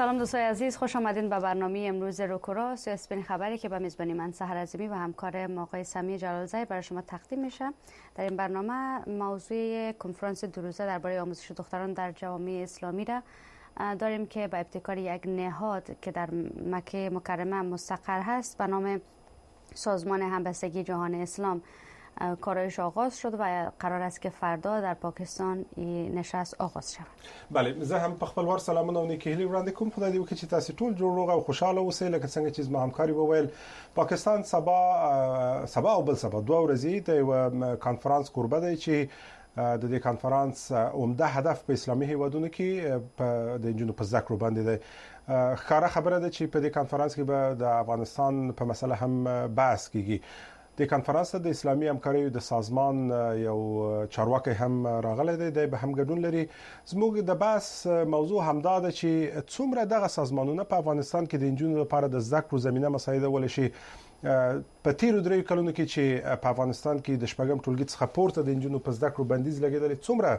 سلام دوستای عزیز، خوش آمدین به برنامه امروز روکورا سیاسپین خبری که به میزبانی من سحر عظیمی و همکارم آقای سمی جلالزاده برای شما تقدیم میشه. در این برنامه موضوع کنفرانس دو روزه درباره آموزش دختران در جامعه اسلامی را داریم که با ابتکار یک نهاد که در مکه مکرمه مستقر هست به نام سازمان همبستگی جهان اسلام کارایش آغاز شد و قرار است که فردا در پاکستان این نشست آغاز شود. بله، زه هم په خپل ور سلامونه او نیکي هیلې وړاندې کوم. خدای دې وکړي چې تاسو ټول جوړ روغ او خوشاله اوسئ. لکه څنګه چې زما همکاري وویل، پاکستان سبا او بل سبا دوه ورځې د یو کانفرنس کوربه دی چې د دې کانفرنس عمده هدف په اسلامي هیوادونو کې د انجونو په ذکر باندې دی. ښکاره خبره ده چې په دې کانفرنس کې به د افغانستان په مسله هم بحث کیږي. د کانفرنس د اسلامي همکاریو د سازمان یو چارواکي هم راغلی دی، د به هم ګډون لري. زموږ د بحث موضوع همدا ده چې څومره دغه سازمانونه په افغانستان کې د انجونو لپاره د ذکر زمينه مساعده ول شي. په تیرو درې کلونو کې چې په افغانستان کې د شپږم ټولګي څخه پورته د انجونو په ذکر بندیز لګیدل، څومره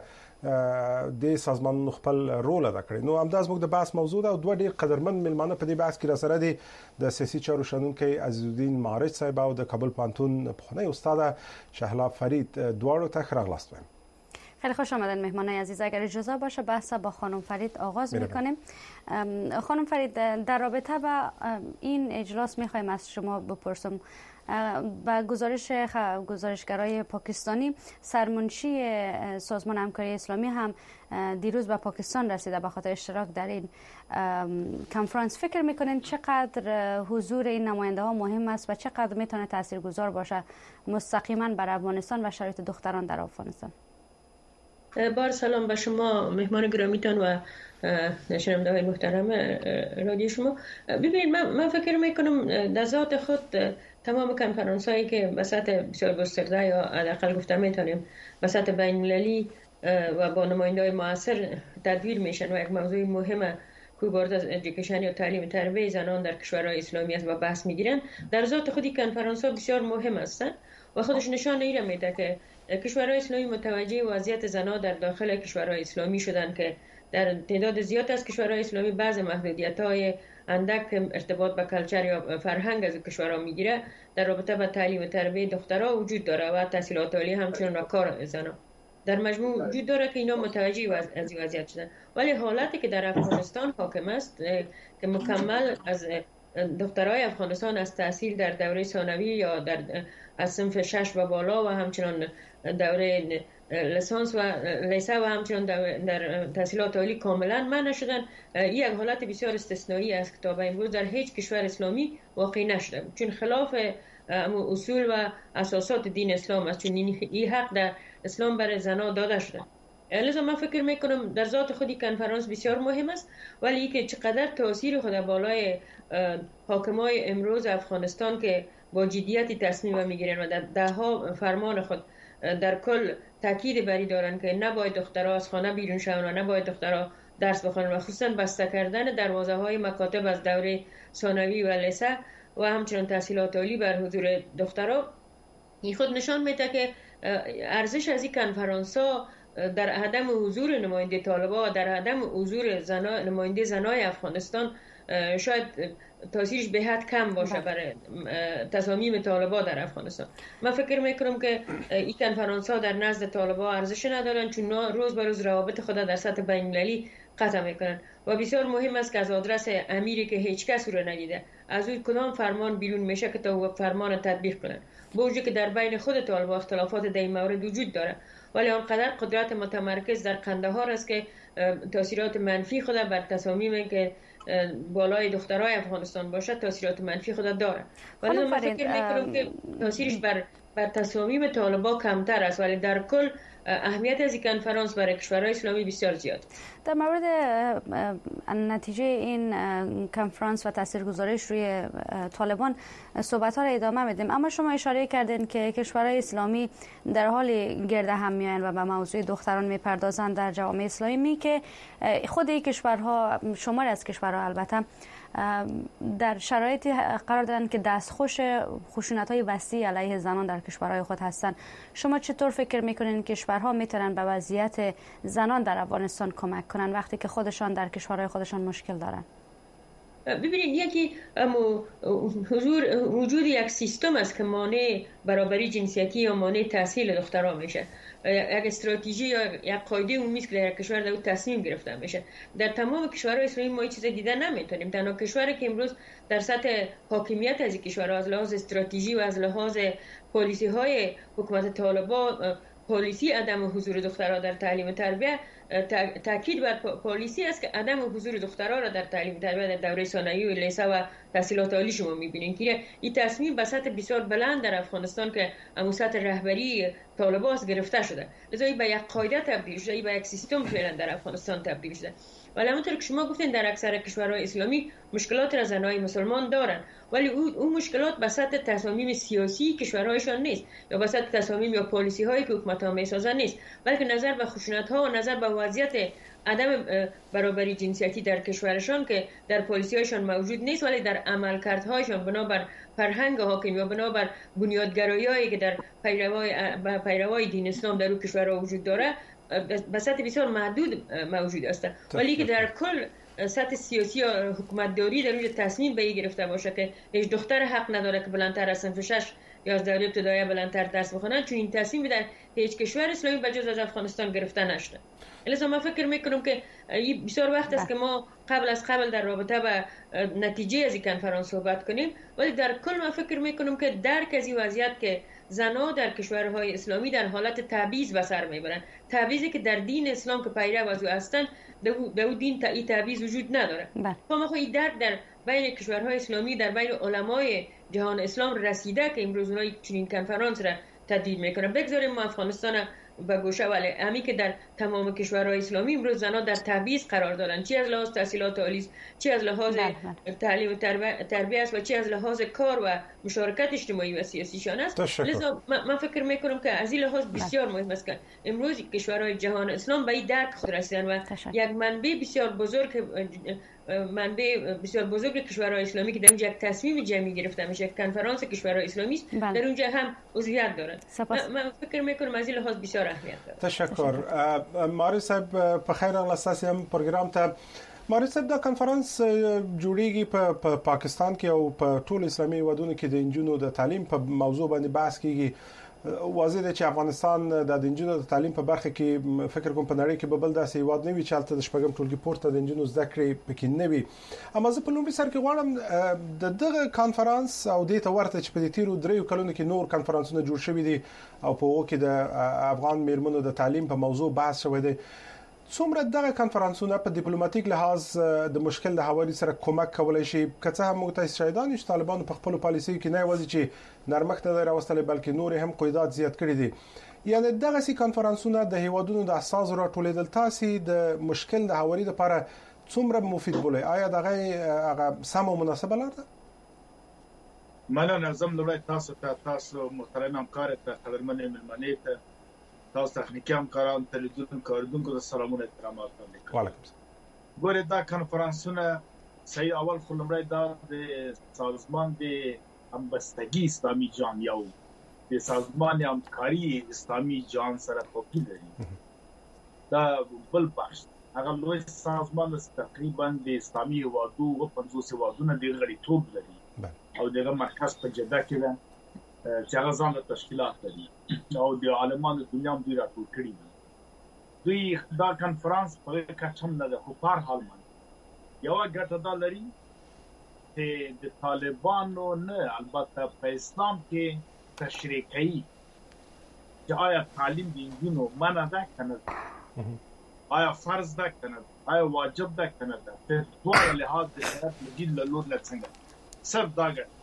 د سازمانونو خپل رول ادا کړی. نو همدا زموږ د بحث موضوع ده او دوه ډیر قدرمن ملمانه په دې بحث کې را سره دي. د سیاسي چارو شنونکي عزیزالدین معارج صاحب او د کابل پانتون پخوانی استاد شهلا فرید دواړو ته ښه راغلاست. خیلی خوش آمدن مهمانای عزیز. اگر اجازه باشه بحث با خانم فرید آغاز میکنیم. خانم فرید، در رابطه با این اجلاس میخوایم از شما بپرسم. با گزارشگرای پاکستانی، سرمنشی سازمان همکاری اسلامی هم دیروز به پاکستان رسیده به خاطر اشتراک در این کنفرانس. فکر میکنین چقدر حضور این نماینده ها مهم است و چقدر میتونه تاثیرگذار باشه مستقیما بر افغانستان و شرایط دختران در افغانستان؟ بار سلام به شما مهمان گرامیتان و شنونده های محترم رادیو شما. ببینید، من فکر میکنم در ذات خود تمام کنفرانس هایی که به سطح بسیار گسترده یا حداقل گفته میتونیم به سطح بین المللی و با نماینده های مؤثر تدویر میشن و یک موضوع مهم که بارد از ادویکیشن یا تعلیم تربیت زنان در کشورهای اسلامی است و بحث میگیرن، در ذات خودی کنفرانس ها بسیار مهم هستند و خودش نشان ایره میده که کشورهای اسلامی متوجه وضعیت زنان در داخل کشورهای اسلامی شدن که در تعداد زیاد از کشورهای اسلامی بعض محدودیت‌های اندک ارتباط با کلچر یا فرهنگ از کشورها میگیره در رابطه با تعلیم و تربیت دخترها وجود داره و تحصیلات عالی همچنین و کار زنان در مجموع وجود داره که اینا متوجه از این وضعیت شدن. ولی حالتی که در افغانستان حاکم است که مکمل از دخترای افغانستان از تحصیل در دوره ثانوی یا از صنف 6 و بالا و همچنان دوره لیسانس و لیسه و همچنان در تحصیلات عالی کاملا منع شدن، یک حالت بسیار استثنایی است که تا به امروز در هیچ کشور اسلامی واقع نشده، چون خلاف اصول و اساسات دین اسلام است، چون این حق در اسلام برای زنان داده شده. لذا من فکر میکنم در ذات خودی کنفرانس بسیار مهم است، ولی که چقدر تاثیر خود بالای حاکمای امروز افغانستان که با جدیتی تصمیم میگیرن و در دهها فرمان خود در کل تاکید بری دارن که نباید دخترها از خانه بیرون شوند و نباید دخترها درس بخوانند و خصوصا بسته کردن دروازه های مکاتب از دوره ثانوی و لیسه و همچنین تحصیلات عالی بر حضور دخترها، این خود نشان میده که ارزش از این کنفرانس ها در عدم حضور نماینده طالبان و در عدم حضور نماینده زنای افغانستان شاید تاثیرش به حد کم باشه برای تصامیم طالبان در افغانستان. من فکر میکنم که این کنفرانس ها در نزد طالبان ارزش ندارن، چون روز به روز روابط خود در سطح بین المللی قطع میکنن و بسیار مهم است که از آدرس امیری که هیچ کس رو ندیده از اون کدام فرمان بیرون میشه که تا فرمان تطبیق کنن، با وجود که در بین خود طالبان اختلافات در این مورد وجود داره، ولی آنقدر قدرت متمرکز در قندهار است که تاثیرات منفی خود بر تصامیم که بالای دخترای افغانستان باشه تاثیرات منفی خود داره. ولی من فکر میکنم که تاثیرش بر تصامیم طالبان کمتر است، ولی در کل اهمیت از این کنفرانس برای کشورهای اسلامی بسیار زیاد. در مورد نتیجه این کنفرانس و تاثیرگذاریش روی طالبان صحبت ها را ادامه میدیم، اما شما اشاره کردین که کشورهای اسلامی در حال گرد هم میآیند و به موضوع دختران میپردازند در جامعه اسلامی که خود این کشورها، شماری از کشورها البته، در شرایطی قرار دارند که دستخوش خشونت‌های وسیع علیه زنان در کشورهای خود هستند. شما چطور فکر میکنین کشورها میتونن به وضعیت زنان در افغانستان کمک کنن وقتی که خودشان در کشورهای خودشان مشکل دارن؟ ببینید یکی وجود یک سیستم است که مانع برابری جنسیتی یا مانع تحصیل دخترها میشه. یک استراتژی یا یک قاعده عمومی که در کشور در تصمیم گرفته میشه. در تمام کشورهای اسلامی ما این چیز دیده نمیتونیم. تنها کشوری که امروز در سطح حاکمیت از کشورها از لحاظ استراتژی و از لحاظ پالیسی های حکومت طالبان، پالیسی عدم حضور دخترها در تعلیم و تربیت، تاکید بر پالیسی است که عدم حضور دخترها را در تعلیم و تربیت در دوره ثانوی و لیسه و تحصیلات عالی شما می‌بینید که این تصمیم به سطح بسیار بلند در افغانستان که همون سطح رهبری طالبان گرفته شده، لذا به یک قاعده تبدیل شده، به یک سیستم فعلا در افغانستان تبدیل شده. ولی همونطور که شما گفتین در اکثر کشورهای اسلامی مشکلات را زنای مسلمان دارن، ولی اون مشکلات به سطح تصامیم سیاسی کشورهایشان نیست یا به سطح تصامیم یا پالیسی هایی که حکومت ها میسازن نیست، بلکه نظر به خشونت ها و نظر به وضعیت عدم برابری جنسیتی در کشورشان که در پالیسی هایشان موجود نیست، ولی در عملکردهایشان بنابر فرهنگ حاکم یا بنابر بنیادگرایی‌هایی که در پیروای دین اسلام در اون کشورها وجود داره به سطح بسیار محدود موجود است. ولی که در کل سطح سیاسی یا حکومتداری در اونجا تصمیم به این گرفته باشه که هیچ دختر حق نداره که بلندتر از صنف 6 یا از دوره ابتدایی بلندتر درس بخونن، چون این تصمیم در هیچ کشور اسلامی بجز از افغانستان گرفته نشده. لذا من فکر میکنم که بسیار وقت است که ما قبل در رابطه با نتیجه از این کنفرانس صحبت کنیم، ولی در کل من فکر میکنم که درک از این وضعیت که زنها در کشورهای اسلامی در حالت تبعیض به سر میبرن، تبعیضی که در دین اسلام که پیرو از او هستند در اون دین این تبعیض وجود نداره. ما خو این درک در بین کشورهای اسلامی در بین علمای جهان اسلام رسیده که امروز اونها چنین کنفرانس را تدوین میکنن. بگذاریم ما افغانستان به گوشه، ولی همین که در تمام کشورهای اسلامی امروز زنها در تبعیض قرار دارن، چه از لحاظ تحصیلات عالی، چه از لحاظ تعلیم و تربیت و چه از لحاظ کار و مشارکت اجتماعی و سیاسیشان است. لذا من فکر میکنم که از این لحاظ بسیار مهم است که امروز کشورهای جهان اسلام به این درک خود رسیدن و یک منبع بسیار بزرگ کشورهای اسلامی که در اونجا یک تصمیم جمعی گرفته میشه، کنفرانس کشورهای اسلامی است، در اونجا هم عضویت دارند. من فکر میکنم از این لحاظ بسیار اهمیت داره. تشکر. ماری صاحب په خیر راغلاست هم پروګرام ته. ماری صاحب دا کنفرانس جوړیږي په پاکستان کې او په ټول اسلامي هیوادونو کې د انجونو د تعلیم په موضوع باندې بحث کیږي. واضح ده چې افغانستان د انجونو د تعلیم په برخه کې فکر کوم په نړۍ کې به بل داسې هیواد نه وي چې هلته د شپږم ټولګي پورته د انجونو زده کړې پکې نه وي. اما زه په لومړي سر کې غواړم د دغه کانفرنس او د ته ورته چې په دې تیرو دریو کلونو کې نور کانفرنسونه جوړ شوي دي او په هغه کې د افغان میرمنو د تعلیم په موضوع بحث شوی دی، څومره دغه کانفرنسونه په ډیپلوماټیک لحاظ د مشکل د هواري سره کومک کولای شي؟ که څه هم موږ تاسو شاهدان چې طالبانو په خپل پالیسي کې نه یوازې چې نرمښت نه راوستل بلکې نور هم قیودات زیات کړی دي. یعنی دغه سي کانفرنسونه د هیوادونو د اساس راټولېدل تاسو د مشکل د هواري لپاره څومره مفید بولي؟ آیا دغه هغه سم او مناسبه لري؟ مننه. نظم لوی تاسو محترم همکار ته قدرمن مهمانه ته تاسو تخنیکی همکاران تلویزیون کاردونکو د سلامونه احترامات وکړم. وعلیکم السلام. ګوره دا کنفرانسونه صحیح اول خو لمړی دا د سازمان د همبستگی اسلامی جامعه د سازمان همکاری اسلامی جان سره توپیر لري. دا بل بحث هغه لوی سازمان تقریبا د اسلامي هیوادو و 50 هیوادونه د غړیتوب لري او دغه مرکز په جده کې ده چې هغه ځان له تشکیلات لري او د عالمانو دنیا هم دوی راټول کړي دي. دوی دا کنفرانس په کچم نه ده، خو په هر حال باندې یو ګټه دا لري چې د طالبانو نه البته په اسلام کې تشریح کوي چې آیا تعلیم د نجونو منع ده که نه ده، آیا فرض ده که نه ده، آیا واجب ده که نه ده، په دواړو لحاظ د شریعت له دین له لور نه څنګه صرف دا ګټه.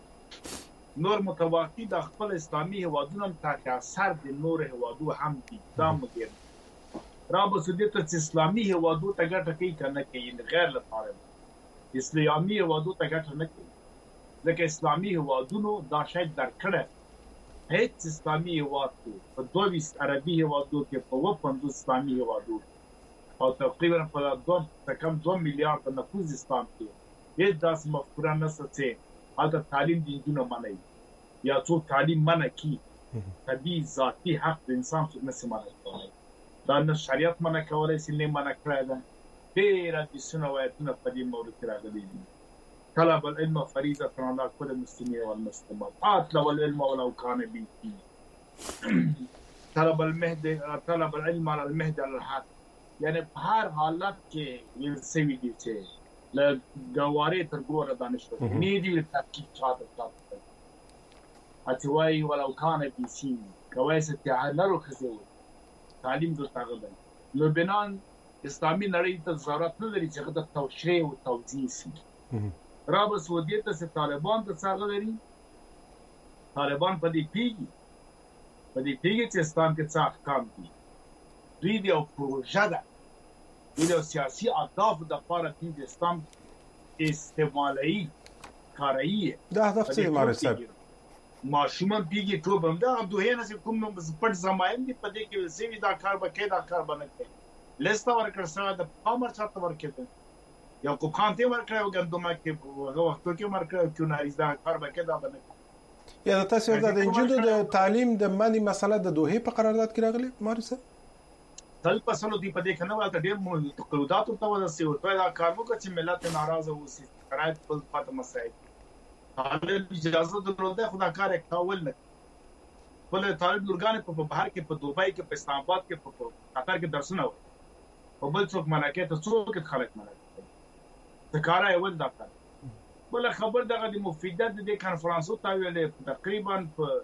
نور متواقع د خپل اسلامي هیوادونو تحت اثر د نور هیوادو هم دي. دا مګر را به سودیت چې اسلامي هیوادو ته ګټه کوي کنه کوي غیر لپاره اسلامي هیوادو ته ګټه نه کوي، ځکه اسلامي هیوادونو دا شاید درکړه هیڅ اسلامي هیواد په 22 عربي هیوادو کې په 50 اسلامي هیوادو او تقریبا په کم 2 میلیارډ نفوس اسلام کې هیڅ داسې مفکوره نشته چې هغه تعلیم د نجونو منع یا څوک تعلیم منع کی. طبیعي ذاتي حق د انسان څخه نشي منع کولای. دا نه شریعت منع کولای شي نه منع کړای ده. ډېر د سنواتونه په دې مورد کې راغلي دي طلب العلم فريضة على كل المسلمين والمسلمات اطلب العلم ولو كان بيتي طلب العلم على المهد على الحق یعنی په هر حالت کې ویل سوي دي چې له ګوارې تر ګوره دانشور نه دي تحقیق چاته تاسو اته وای ولو کان بيسي کویسه تعالو خزو تعلیم د تاغبن لبنان اسلامي نړۍ ته ضرورت نه لري چې د توشیح او توزیع شي راب سعودي ته طالبان ته څنګه لري طالبان په دې پیږي چې اسلام کې څه احکام دي دوی د پروژه ده د سیاسي اهداف د لپاره د اسلام استعمالي کارایي دا هدف څه ماره صاحب ماشومان پیږي ټول بم دا دوه نه کوم پټ زمایم دي په دې کې سوي دا کار وکړي دا کار باندې کوي لسته ورکړ سره د پامر چاته ورکړي یو کو خانته ورکړي او ګندمه کې هغه وخت کې ورکړي چې نه دا کار وکړي دا باندې یا تاسو د انجینو د تعلیم د منی مسله د دوه په قرارداد کې راغلي ماره صاحب تل پسلو دی په دې کنه ولته ډېر تقلودات ورته ورسي او دا کار وکړي چې ملت ناراضه وسی شرایط په پات مسایل طالب اجازه درلوده خدا کار کول نه بل طالب لورګان په بهر کې په دوبای کې په اسلام آباد کې په قطر کې درسونه و په بل څوک مناکه ته څوک خلک مناکه ذکر یې ول دا کار بل خبر دغه د مفیدات د کانفرنسو ته ویلې تقریبا په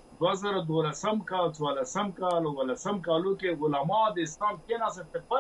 2012 کال 14 کال او 13 کالو کې علما د اسلام کې ناصر فتوا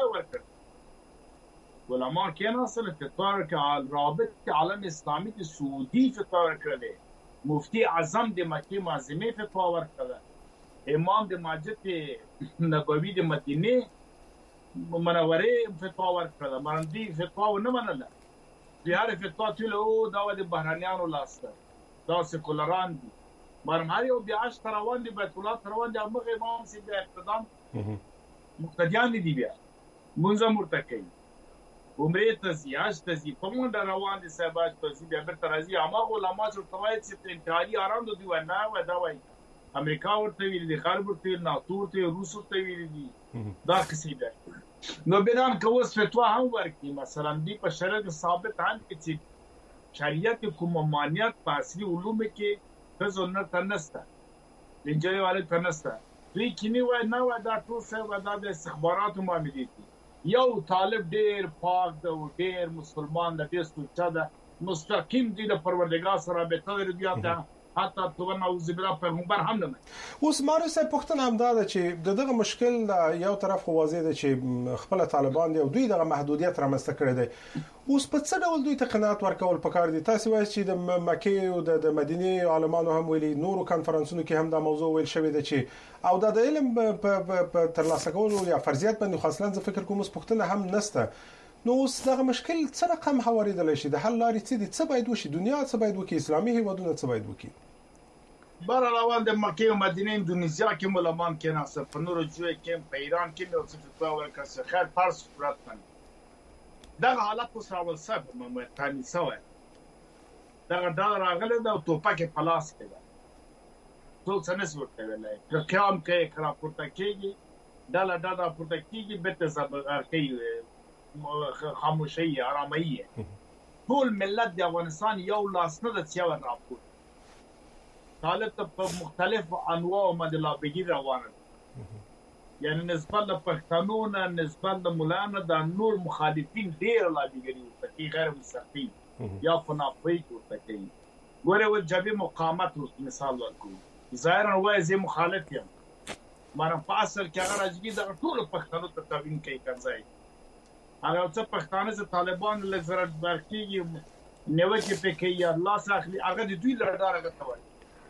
ورکړ علما کې ناصر فتوا ورکړ رابطه عالم اسلامي د سعودي فتوا ورکړ مفتی اعظم د مکه معظمه فتوا ورکړ امام د مسجد نبوي د مدینه منوره فتوا ورکړ باندې فتوا نه منله بهر فتوا ته دا د بهرانيانو لاسته دا سکولران دي مرماری او بیاش تروان دی بیت الله تروان دی هغه امام سي د اقتدام مقتدیان دي بیا مونږه مرتکي عمره تزیاش تزی په مونږ روان دي صاحباج تزی بیا به ترازی اما علماء چې توایت چې انتحاري آرام دوی ونه و دا وای امریکا ورته ویل دي غرب ورته ویل ناتو ورته روس ورته ویل دي دا کسي ده نو بنان کوس فتوا هم ورکی مثلا دی په شرع ثابت هم چې شریعت کوم مانیت په اصلي علوم کې زونه تنسته لنجري والے تنسته دوی کینی وای نه و دا ټول څه و دا د استخباراتو معاملې دي یو طالب ډیر پاک د ډیر مسلمان د دې ستوچا د مستقیم دي د پروردګار سره به تل بیا ته حتی تو نعوذ بالله پیغمبر هم نه اوس ماره صاحب پښتنه هم دا چې دغه مشکل یو طرف خو واضح ده چې خپل طالبان دی او دوی دغه محدودیت رامنځته کړی دی اوس په څه ډول دوی ته قناعت ورکول پکار دي تاسو وایي چې د مکه او د مدینه عالمانو هم ویلي نورو کانفرنسونو کې هم دا موضوع ویل شوی دی چې او د علم په ترلاسه کولو یا فرضیات باندې خاصلاً زه فکر کوم اوس پښتنه هم نسته نو اوس دغه مشکل څه رقم هواریدل شي د حل لارې څه دي څه باید وشي دنیا څه باید وکړي اسلامي هیوادونه څه باید وکړي بار روان د مکه او مدینه اندونیزیا کې ملمان کې ناصر په نورو جوړ کې په ایران کې نو څه فتوا ورکړه خیر پارس صورت باندې دا حالت اوس راول سب متانی سوې دا راغله د توپک په لاس کې ده ټول څه نس ورته ویلای قیام کې کرا پورته کېږي دا پورته کېږي به ته زبر کوي خاموشي آرامي ټول ملت د افغانستان یو لاس نه د څیاو راپور طالب ته په مختلف انواع باندې لابګي روانه یعنی نسبت د پښتنو نه نسبت د مولانا د نور مخالفین ډیر لابګي ورته غیر مستقیم یا فنافي ورته کوي ګوره و جبي مقاومت مثال ورکو ظاهرا وای زه مخالف یم مانه په اصل کې هغه راځي د ټول پښتنو ته تابعین کوي کنځای هغه څه پښتانه چې طالبان له زړه برکیږي نیوکه پکې یا الله ساخلي هغه د دوی لړدار غوښتل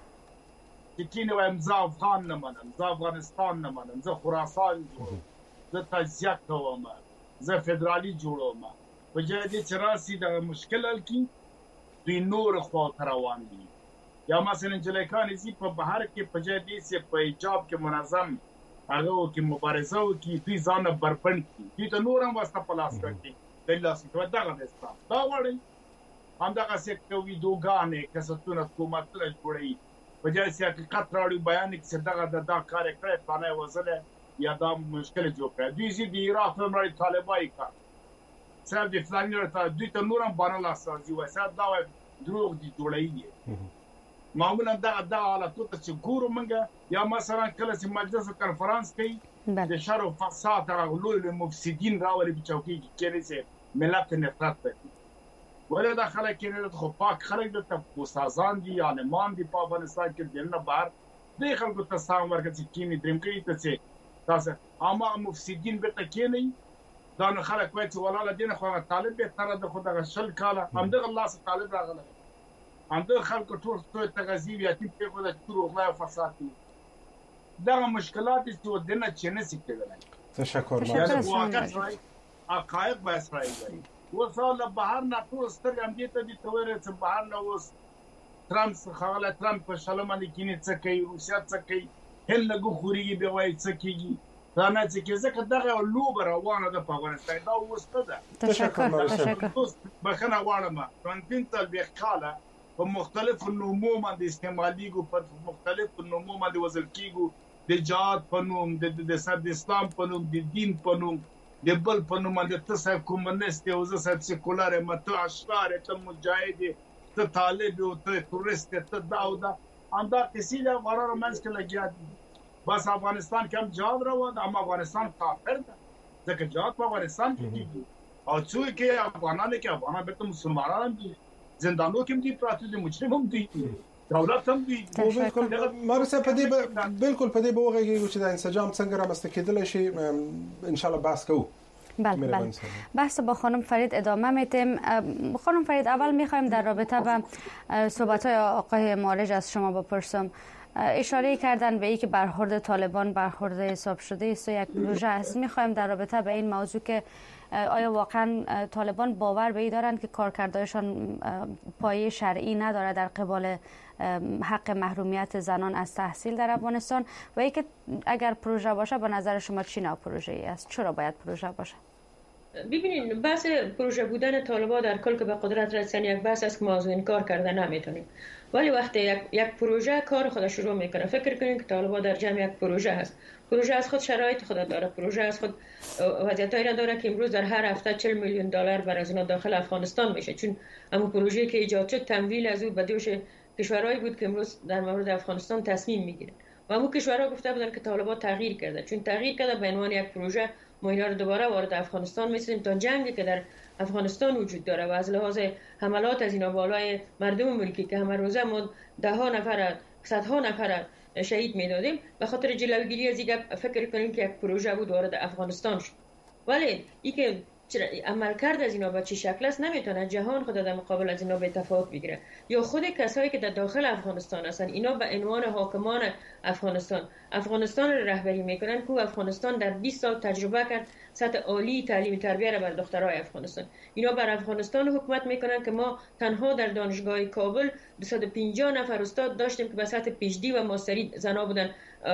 چې کینه وایم زه افغان نه منم زه افغانستان نه منم زه خراسان زه تجزیه کوم زه فدرالي جوړوم په ځای دې چې راسي د مشکل حل کی دوی نور خو روان دي یا مثلا جلیکان زی په بهر کې په ځای دې چې په ایجاب کې منظم هغه کې مبارزه وکي دوی ځان بربند کی دوی ته نور هم واسطه پلاس کړي د لاس په دغه دستا دا وړي هم دغه سکوي دوګانې کساتونه حکومت له جوړي په ځای چې حقیقت راوړي بیان کې دغه د کار کړی پانه وزله یا دا مشکل جوړ کړی دوی زی د عراق مړی طالبای کا سر د فلانی را تا دوی ته نورم باندې لاسازي وای سر دا دروغ دي جوړایي معمولا دا حالتو ته چې ګورو منګه یا مثلا کله چې مجلس کنفرانس کوي د شر او فساد هغه لوی مفسدين راولي په چوکۍ کې کېږي چې ملت نفرت کوي ولې دا خلک کې خو پاک خلک د استادان دي عالمان دي په افغانستان کې دنه بهر د خلکو ته سام ورکړي چې کینی دریم کوي ته چې تاسو اما مفسدين به تکینی دا نه خلک وایي چې ولاله دین خو طالب به تر د خدای شل کاله همدغه الله سره طالب راغله همدغه خلکو ټول څه تغذیب یا تیم په خدای ټول خدای فساد دي دا مشکلات چې دنه چې نه سکتل تشکر یعنی واقعا حقایق به اسرائیل وصل بهر نه ټول سترګم دي ته دي تورې چې بهر نه اوس ترامپ خواله ترامپ په شلمه کینې څه کوي روسیا څه کوي هل لګو خوريږي به وایي څه کوي دا نه چې ځکه دغه لوب روانه ده په افغانستان دا اوس ده تشکر بخنه غواړم کونټینټل به کاله په مختلفو نومو باندې استعماليږي په مختلفو نومو باندې وزل کیږي د جهاد په نوم د سر د اسلام په نوم د دین په نوم د بل په نوم باندې ته کومونیست او زه سب سیکولر مته اشرار ته مجاهد ته طالب او ته تورست ته داودا انده کسی له قرار منځ کې لګیا بس افغانستان کې هم جهاد روان اما افغانستان کافر ده ځکه جهاد په افغانستان کې کیږي او څو کې افغانانو کې افغانان به مسلمانان دي زندانو کې دي پراته دي مجرم هم دي دولت هم دي بالکل مرسه په دې بالکل په دې بوغه چې د انسجام څنګه رامنځته کېدل شي ان شاء الله بحث کوو. بله بحث با خانم فرید ادامه میتیم. خانم فرید اول میخوایم در رابطه با صحبت‌های آقای معالج از شما بپرسم. اشاره کردن به اینکه برخورد طالبان برخورد حساب شده است و یک پروژه است. میخوایم در رابطه به این موضوع که آیا واقعا طالبان باور به این دارند که کارکردشان پایه شرعی نداره در قبال حق محرومیت زنان از تحصیل در افغانستان و اینکه اگر پروژه باشه به نظر شما چی نوع پروژه‌ای است؟ چرا باید پروژه باشه؟ ببینید بحث پروژه بودن طالبان در کل که به قدرت رسیدن یک بحث است که ما از این کار کرده نمیتونیم. ولی وقتی یک پروژه کار خود شروع میکنه فکر کنید که طالبان در جمع یک پروژه هست. پروژه از خود شرایط خود داره. پروژه از خود وضعیتایی داره که امروز در هر هفته 40 میلیون دلار برای از اینا داخل افغانستان میشه چون اما پروژه‌ای که ایجاد شد تمویل از او به دوش کشورهایی بود که امروز در مورد افغانستان تصمیم میگیرن و همون کشورها گفته بودن که طالبان تغییر کرده چون تغییر کرده به عنوان یک پروژه ما اینا رو دوباره وارد افغانستان می‌سازیم تا جنگی که در افغانستان وجود داره و از لحاظ حملات از اینا بالای مردم ملکی که همه روزه ما ده ها نفر صدها نفر شهید میدادیم به خاطر جلوگیری از دیگه فکر کنیم که یک پروژه بود وارد افغانستان شد ولی این که عملکرد از اینا به چه شکل است نمیتونه جهان خود در مقابل از اینا به تفاوت بگیره یا خود کسایی که در داخل افغانستان هستن اینا به عنوان حاکمان افغانستان رو رهبری میکنن که افغانستان در 20 سال تجربه کرد سطح عالی تعلیم تربیت بر دخترای افغانستان اینا بر افغانستان حکومت میکنن که ما تنها در دانشگاه کابل 250 نفر استاد داشتیم که به سطح پیشدی و ماستری زنا بودن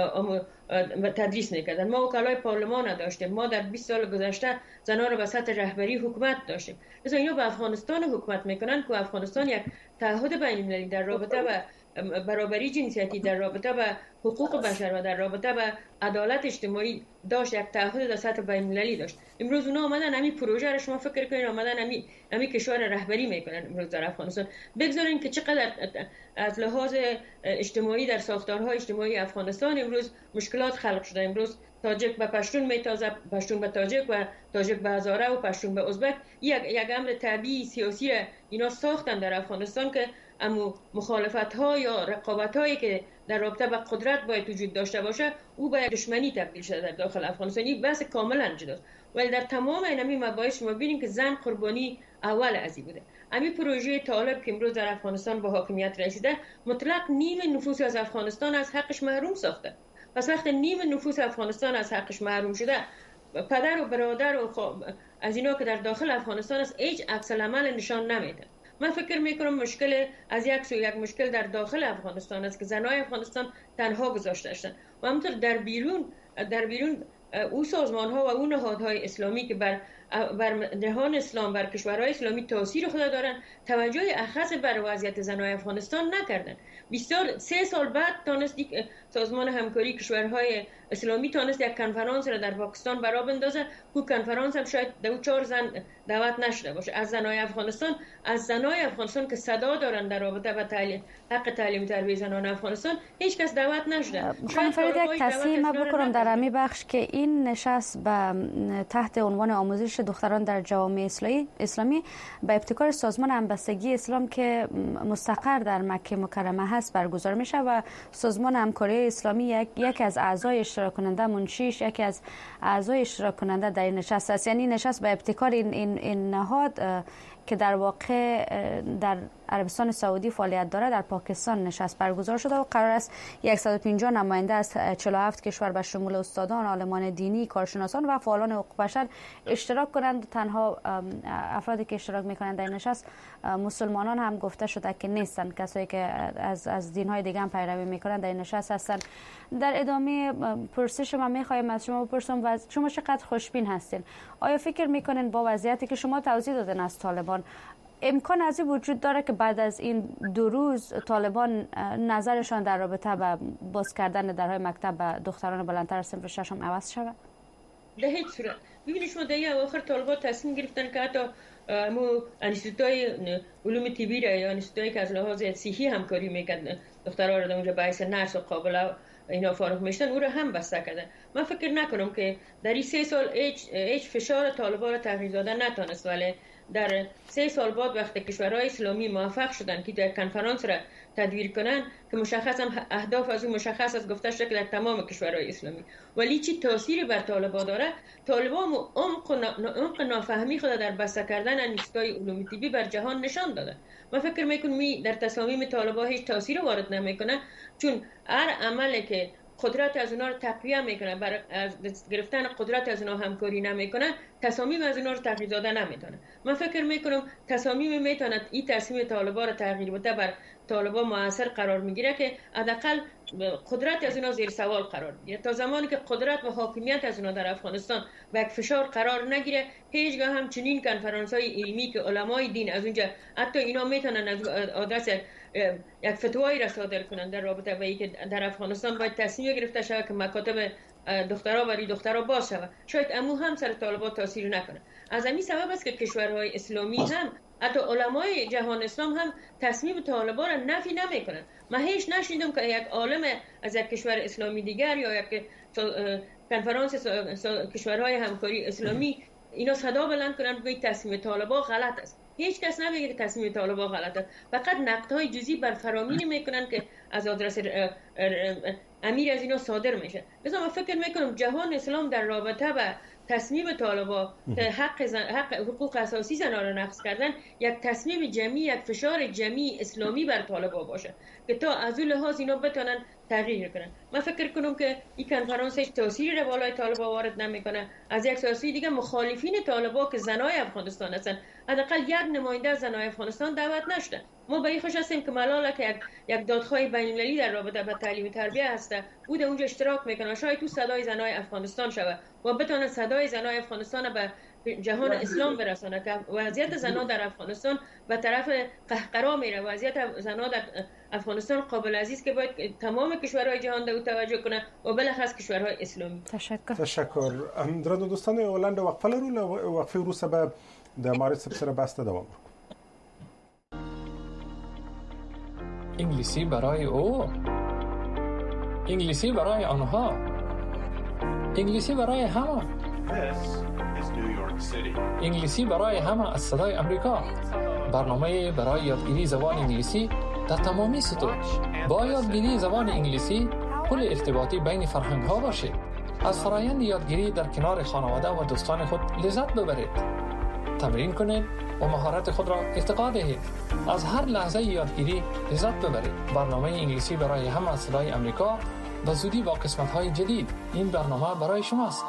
تدریس میکردن ما وکلای پارلمان داشتیم ما در 20 سال گذشته زنا رو به سطح رهبری حکومت داشتیم مثلا اینا به افغانستان حکومت میکنن که افغانستان یک تعهد بین‌المللی در رابطه با برابری جنسیتی در رابطه با حقوق بشر و در رابطه با عدالت اجتماعی داشت یک تعهد در سطح بین‌المللی داشت امروز اونا آمدن همین پروژه رو شما فکر کنین آمدن همین کشور رهبری میکنن امروز در افغانستان بگذارین که چقدر از لحاظ اجتماعی در ساختارهای اجتماعی افغانستان امروز مشکلات خلق شده امروز تاجک به پشتون میتازه پشتون به تاجک و تاجک به هزاره و پشتون به ازبک یک امر طبیعی سیاسی اینا ساختن در افغانستان که اما مخالفت ها یا رقابت هایی که در رابطه با قدرت باید وجود داشته باشه او باید دشمنی تبدیل شده در داخل افغانستان این بحث کاملا جداست ولی در تمام این مباحث شما ببینید که زن قربانی اول از این بوده همین پروژه طالب که امروز در افغانستان به حاکمیت رسیده مطلق نیم نفوس از افغانستان از حقش محروم ساخته پس وقتی نیم نفوس افغانستان از حقش محروم شده پدر و برادر و از اینا که در داخل افغانستان است هیچ عکس العمل نشان نمیده من فکر میکنم مشکل از یک مشکل در داخل افغانستان است که زنای افغانستان تنها گذاشته شدن و همونطور در بیرون او سازمان ها و اون نهادهای اسلامی که بر بر جهان اسلام، بر کشورهای اسلامی تاثیر خود دارن، توجه اخص بر وضعیت زنان افغانستان نکردن. 3 سال بعد تونست سازمان همکاری کشورهای اسلامی تونست یک کنفرانس را در پاکستان برا بندازه. او کنفرانس هم شاید 4 زن دعوت نشده باشه از زنای افغانستان، که صدا دارن در رابطه با حق تعلیم تربیت زنان افغانستان، هیچ کس دعوت نشده. خانم فرید، یک تصحیح بکنم در امی بخش که این نشست به تحت عنوان آموزش دختران در جوامع اسلامی به ابتکار سازمان همبستگی اسلام که مستقر در مکه مکرمه هست برگزار میشه و سازمان همکاری اسلامی یک از اعضای اشتراک کننده منشیش یکی از اعضای اشتراک کننده در این نشست است. یعنی نشست به ابتکار این نهاد که در واقع در عربستان سعودی فعالیت داره در پاکستان نشست برگزار شده و قرار است 150 نماینده از 47 کشور به شمول استادان، عالمان دینی، کارشناسان و فعالان حقوق بشر اشتراک کنند. تنها افرادی که اشتراک میکنند در نشست مسلمانان هم گفته شده که نیستند، کسایی که از دین‌های دیگه هم پیروی میکنند در این نشست هستند. در ادامه پرسش من میخوایم از شما بپرسم و شما چقدر خوشبین هستین؟ آیا فکر میکنین با وضعیتی که شما توضیح دادین از طالبان امکان از این وجود داره که بعد از این 2 روز طالبان نظرشان در رابطه با باز کردن درهای مکتب به دختران بلندتر صنف 6 هم عوض شود؟ به هیچ صورت. ببینید شما در اواخر طالبان تصمیم گرفتن که حتی انستیتوت‌های علوم طبی را یا انستیتوت‌هایی که از لحاظ صحی همکاری میکرد دخترها را در اونجا باعث نرس و قابل اینا فارغ میشتن او را هم بسته کردن. من فکر نکنم که در این 3 سال هیچ فشار طالبان را تغییر دادن نتونست، ولی در 3 سال بعد وقتی کشورهای اسلامی موفق شدن که در کنفرانس را تدویر کنن که مشخص هم اهداف از اون مشخص است، گفته شده که در تمام کشورهای اسلامی، ولی چی تأثیری بر طالبان داره؟ طالبان عمق نافهمی خود در بسته کردن انستیتوهای علوم طبی بر جهان نشان داده. من فکر میکنم در تصامیم طالبان هیچ تأثیری وارد نمیکنه، چون هر عملی که قدرت از اونا رو تقویه میکنه، برای از گرفتن قدرت از اونا همکاری نمیکنه، تصامیم از اونا رو تغییر داده نمیتونه. من فکر میکنم تصامیم میتونه این تصمیم طالبان رو تغییر بده بر طالبان موثر قرار میگیره که حداقل قدرت از اونا زیر سوال قرار بگیره. تا زمانی که قدرت و حاکمیت از اونا در افغانستان به یک فشار قرار نگیره، هیچگاه هم چنین کنفرانس های علمی که علمای دین از اونجا حتی اینا میتونن از آدرس یک فتوایی را صادر کنند در رابطه با اینکه در افغانستان باید تصمیم گرفته شود که مکاتب دخترها برای دخترها باز شود، شاید امو هم سر طالبان تاثیر نکنه. از همین سبب است که کشورهای اسلامی هم حتی علمای جهان اسلام هم تصمیم طالبان را نفی نمیکنن. من هیچ نشنیدم که یک عالم از یک کشور اسلامی دیگر یا یک کنفرانس کشورهای همکاری اسلامی اینا صدا بلند کنن بگن تصمیم طالبان غلط است. هیچ کس نمیگه که تصمیم طالبان غلط است، فقط نقدهای جزئی بر فرامین میکنن که از آدرس امیر از اینا صادر میشه. لذا من فکر میکنم جهان اسلام در رابطه با تصمیم طالبان که حق حقوق اساسی زنان را نقض کردن یک تصمیم جمعی، یک فشار جمعی اسلامی بر طالبان باشه که تا از اون لحاظ اینا بتونن تغییر کنن. من فکر کنم که این کنفرانس هیچ تأثیری را بالای طالبان وارد نمیکنه. از یک سیاسی دیگه مخالفین طالبان که زنای افغانستان هستن، حداقل یک نماینده از زنای افغانستان دعوت نشده. ما به این خوش هستیم که ملالا که یک دادخواه بین‌المللی در رابطه با تعلیم و تربیت هسته، او در اونجا اشتراک میکنه، شاید تو صدای زنای افغانستان شود و بتونه صدای زنای افغانستان به جهان اسلام برسانه که وضعیت زنان در افغانستان به طرف قهقرا میره. وضعیت زنان در افغانستان قابل عزیز که باید تمام کشورهای جهان به او توجه کنه و بالاخص کشورهای اسلامی. تشکر. درنو دوستان، ولنده وقفه لرو، وقفه وروسته به د مارس سره بحث دوام وکړو. انگلیسی برای او، انگلیسی برای آنها، انگلیسی برای همه. انگلیسی برای همه از صدای امریکا، برنامه برای یادگیری زبان انگلیسی در تمامی سطوح. با یادگیری زبان انگلیسی پل ارتباطی بین فرهنگ ها باشید. از فرایند یادگیری در کنار خانواده و دوستان خود لذت ببرید. تمرین کنید و مهارت خود را ارتقا دهید. از هر لحظه یادگیری لذت ببرید. برنامه انگلیسی برای همه از صدای امریکا به زودی با قسمت‌های جدید. این برنامه برای شماست.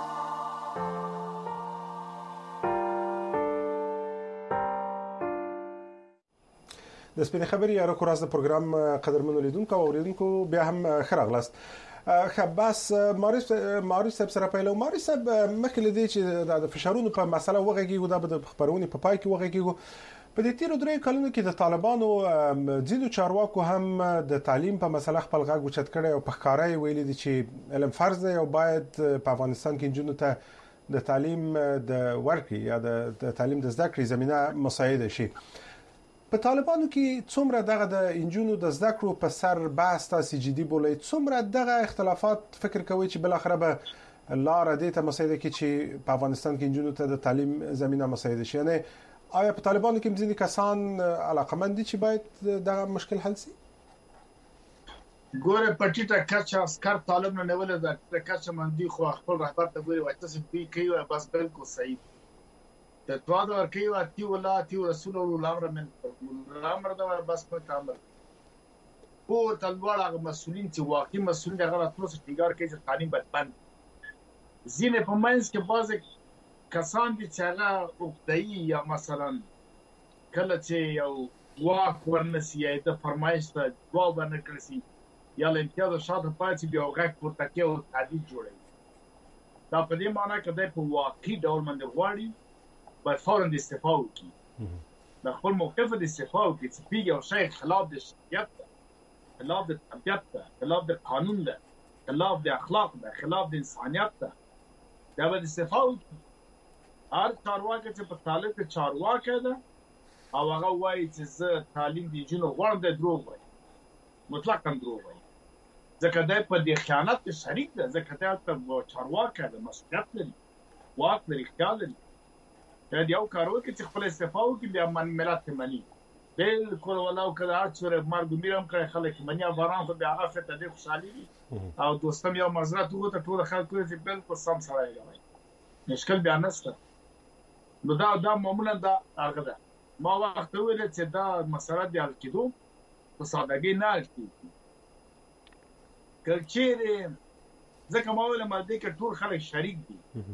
د سپینې خبرې یا راکو راز د پروګرام قدرمنو لیدونکو او اوریدونکو بیا هم ښه راغلاست. بس ماري صاحب سره پیلو ماري صاحب مخکې لدی چې د فشارونو په مسله وغږیږو د خبرونې په پای کې وغږیږو په دې تیرو 3 کلونو کې د طالبانو ځینو چارواکو هم د تعلیم په مسله خپل غږ اوچت کړی او په ښکارا ویلي دي چې علم فرض دی او باید په افغانستان کې جنونو ته د تعلیم د ورکړې یا د تعلیم د زده کړې زمينه مساعده شي. په طالبانو کې څومره دغه د انجونو د زده کړو په سر بحث تاسو جدي بولئ، څومره دغه اختلافات فکر کوي چې بل اخر به لار دې ته مساعده کې چې په افغانستان کې انجونو ته د تعلیم زمينه مساعده شي؟ یعنی آیا په طالبانو کې ځینې کسان علاقمند دي چې باید دغه مشکل حل شي؟ ګوره پټیټه کچا اسکر طالب نه ولې دا کچا مندي خو خپل رهبر ته ګوري وایي تاسو به کوي بس بالکل صحیح د تواد ورکی و تی ولا تی رسول الله امر من امر دا بس په امر او تلوار هغه مسولین چې واقعي مسولین هغه راتلو څخه ټیګار کوي چې تعلیم بدبند زینه په مینس کې بعض کسان دي چې هغه وقتي یا مثلا کله چې یو واک ورنسي د فرمایش ته جواب نه کړی یا لنتیا د شاته پاتې بیا غږ ورته کې او تعدیل جوړي دا په دې معنی کې د په واقعي ډول باندې غواړي باید فوراً د استعفا وکړي د خپل موقف د استعفا وکړي چې پیږي او شای خلاف د شریعت ده، خلاف د طبیعت ده، خلاف د قانون ده، خلاف د اخلاق ده، خلاف د انسانیت ده، دا باید استعفا وکړي. هر چارواکی چې په طالب کې چارواکی ده او هغه وایي چې زه تعلیم د جنو غواړم د دروغ وایي، مطلقاً دروغ وایي، ځکه دی په دې خیانت کې شریک ده، ځکه دی هلته چارواکی ده، مسؤلیت لري، واک لري، اختیار لري. دا یو کار وکړي چې خپل استعفا وکړي بیا من ملت ته مني بالکل ولاو کړه چې مرګ میرم کړی خلک مني باران خو بیا هغه ته د خوشحالي او دوستم یو مزرعه وګته ټول خلک چې بالکل سم سره یې مشکل بیا نشته. نو دا معمولا دا هغه ده ما وخت ویل چې دا مسله دی حل کېدو په سادهګۍ نه حل کېږي کلچې ځکه ما ویل ماده کې ټول خلک شریک دي.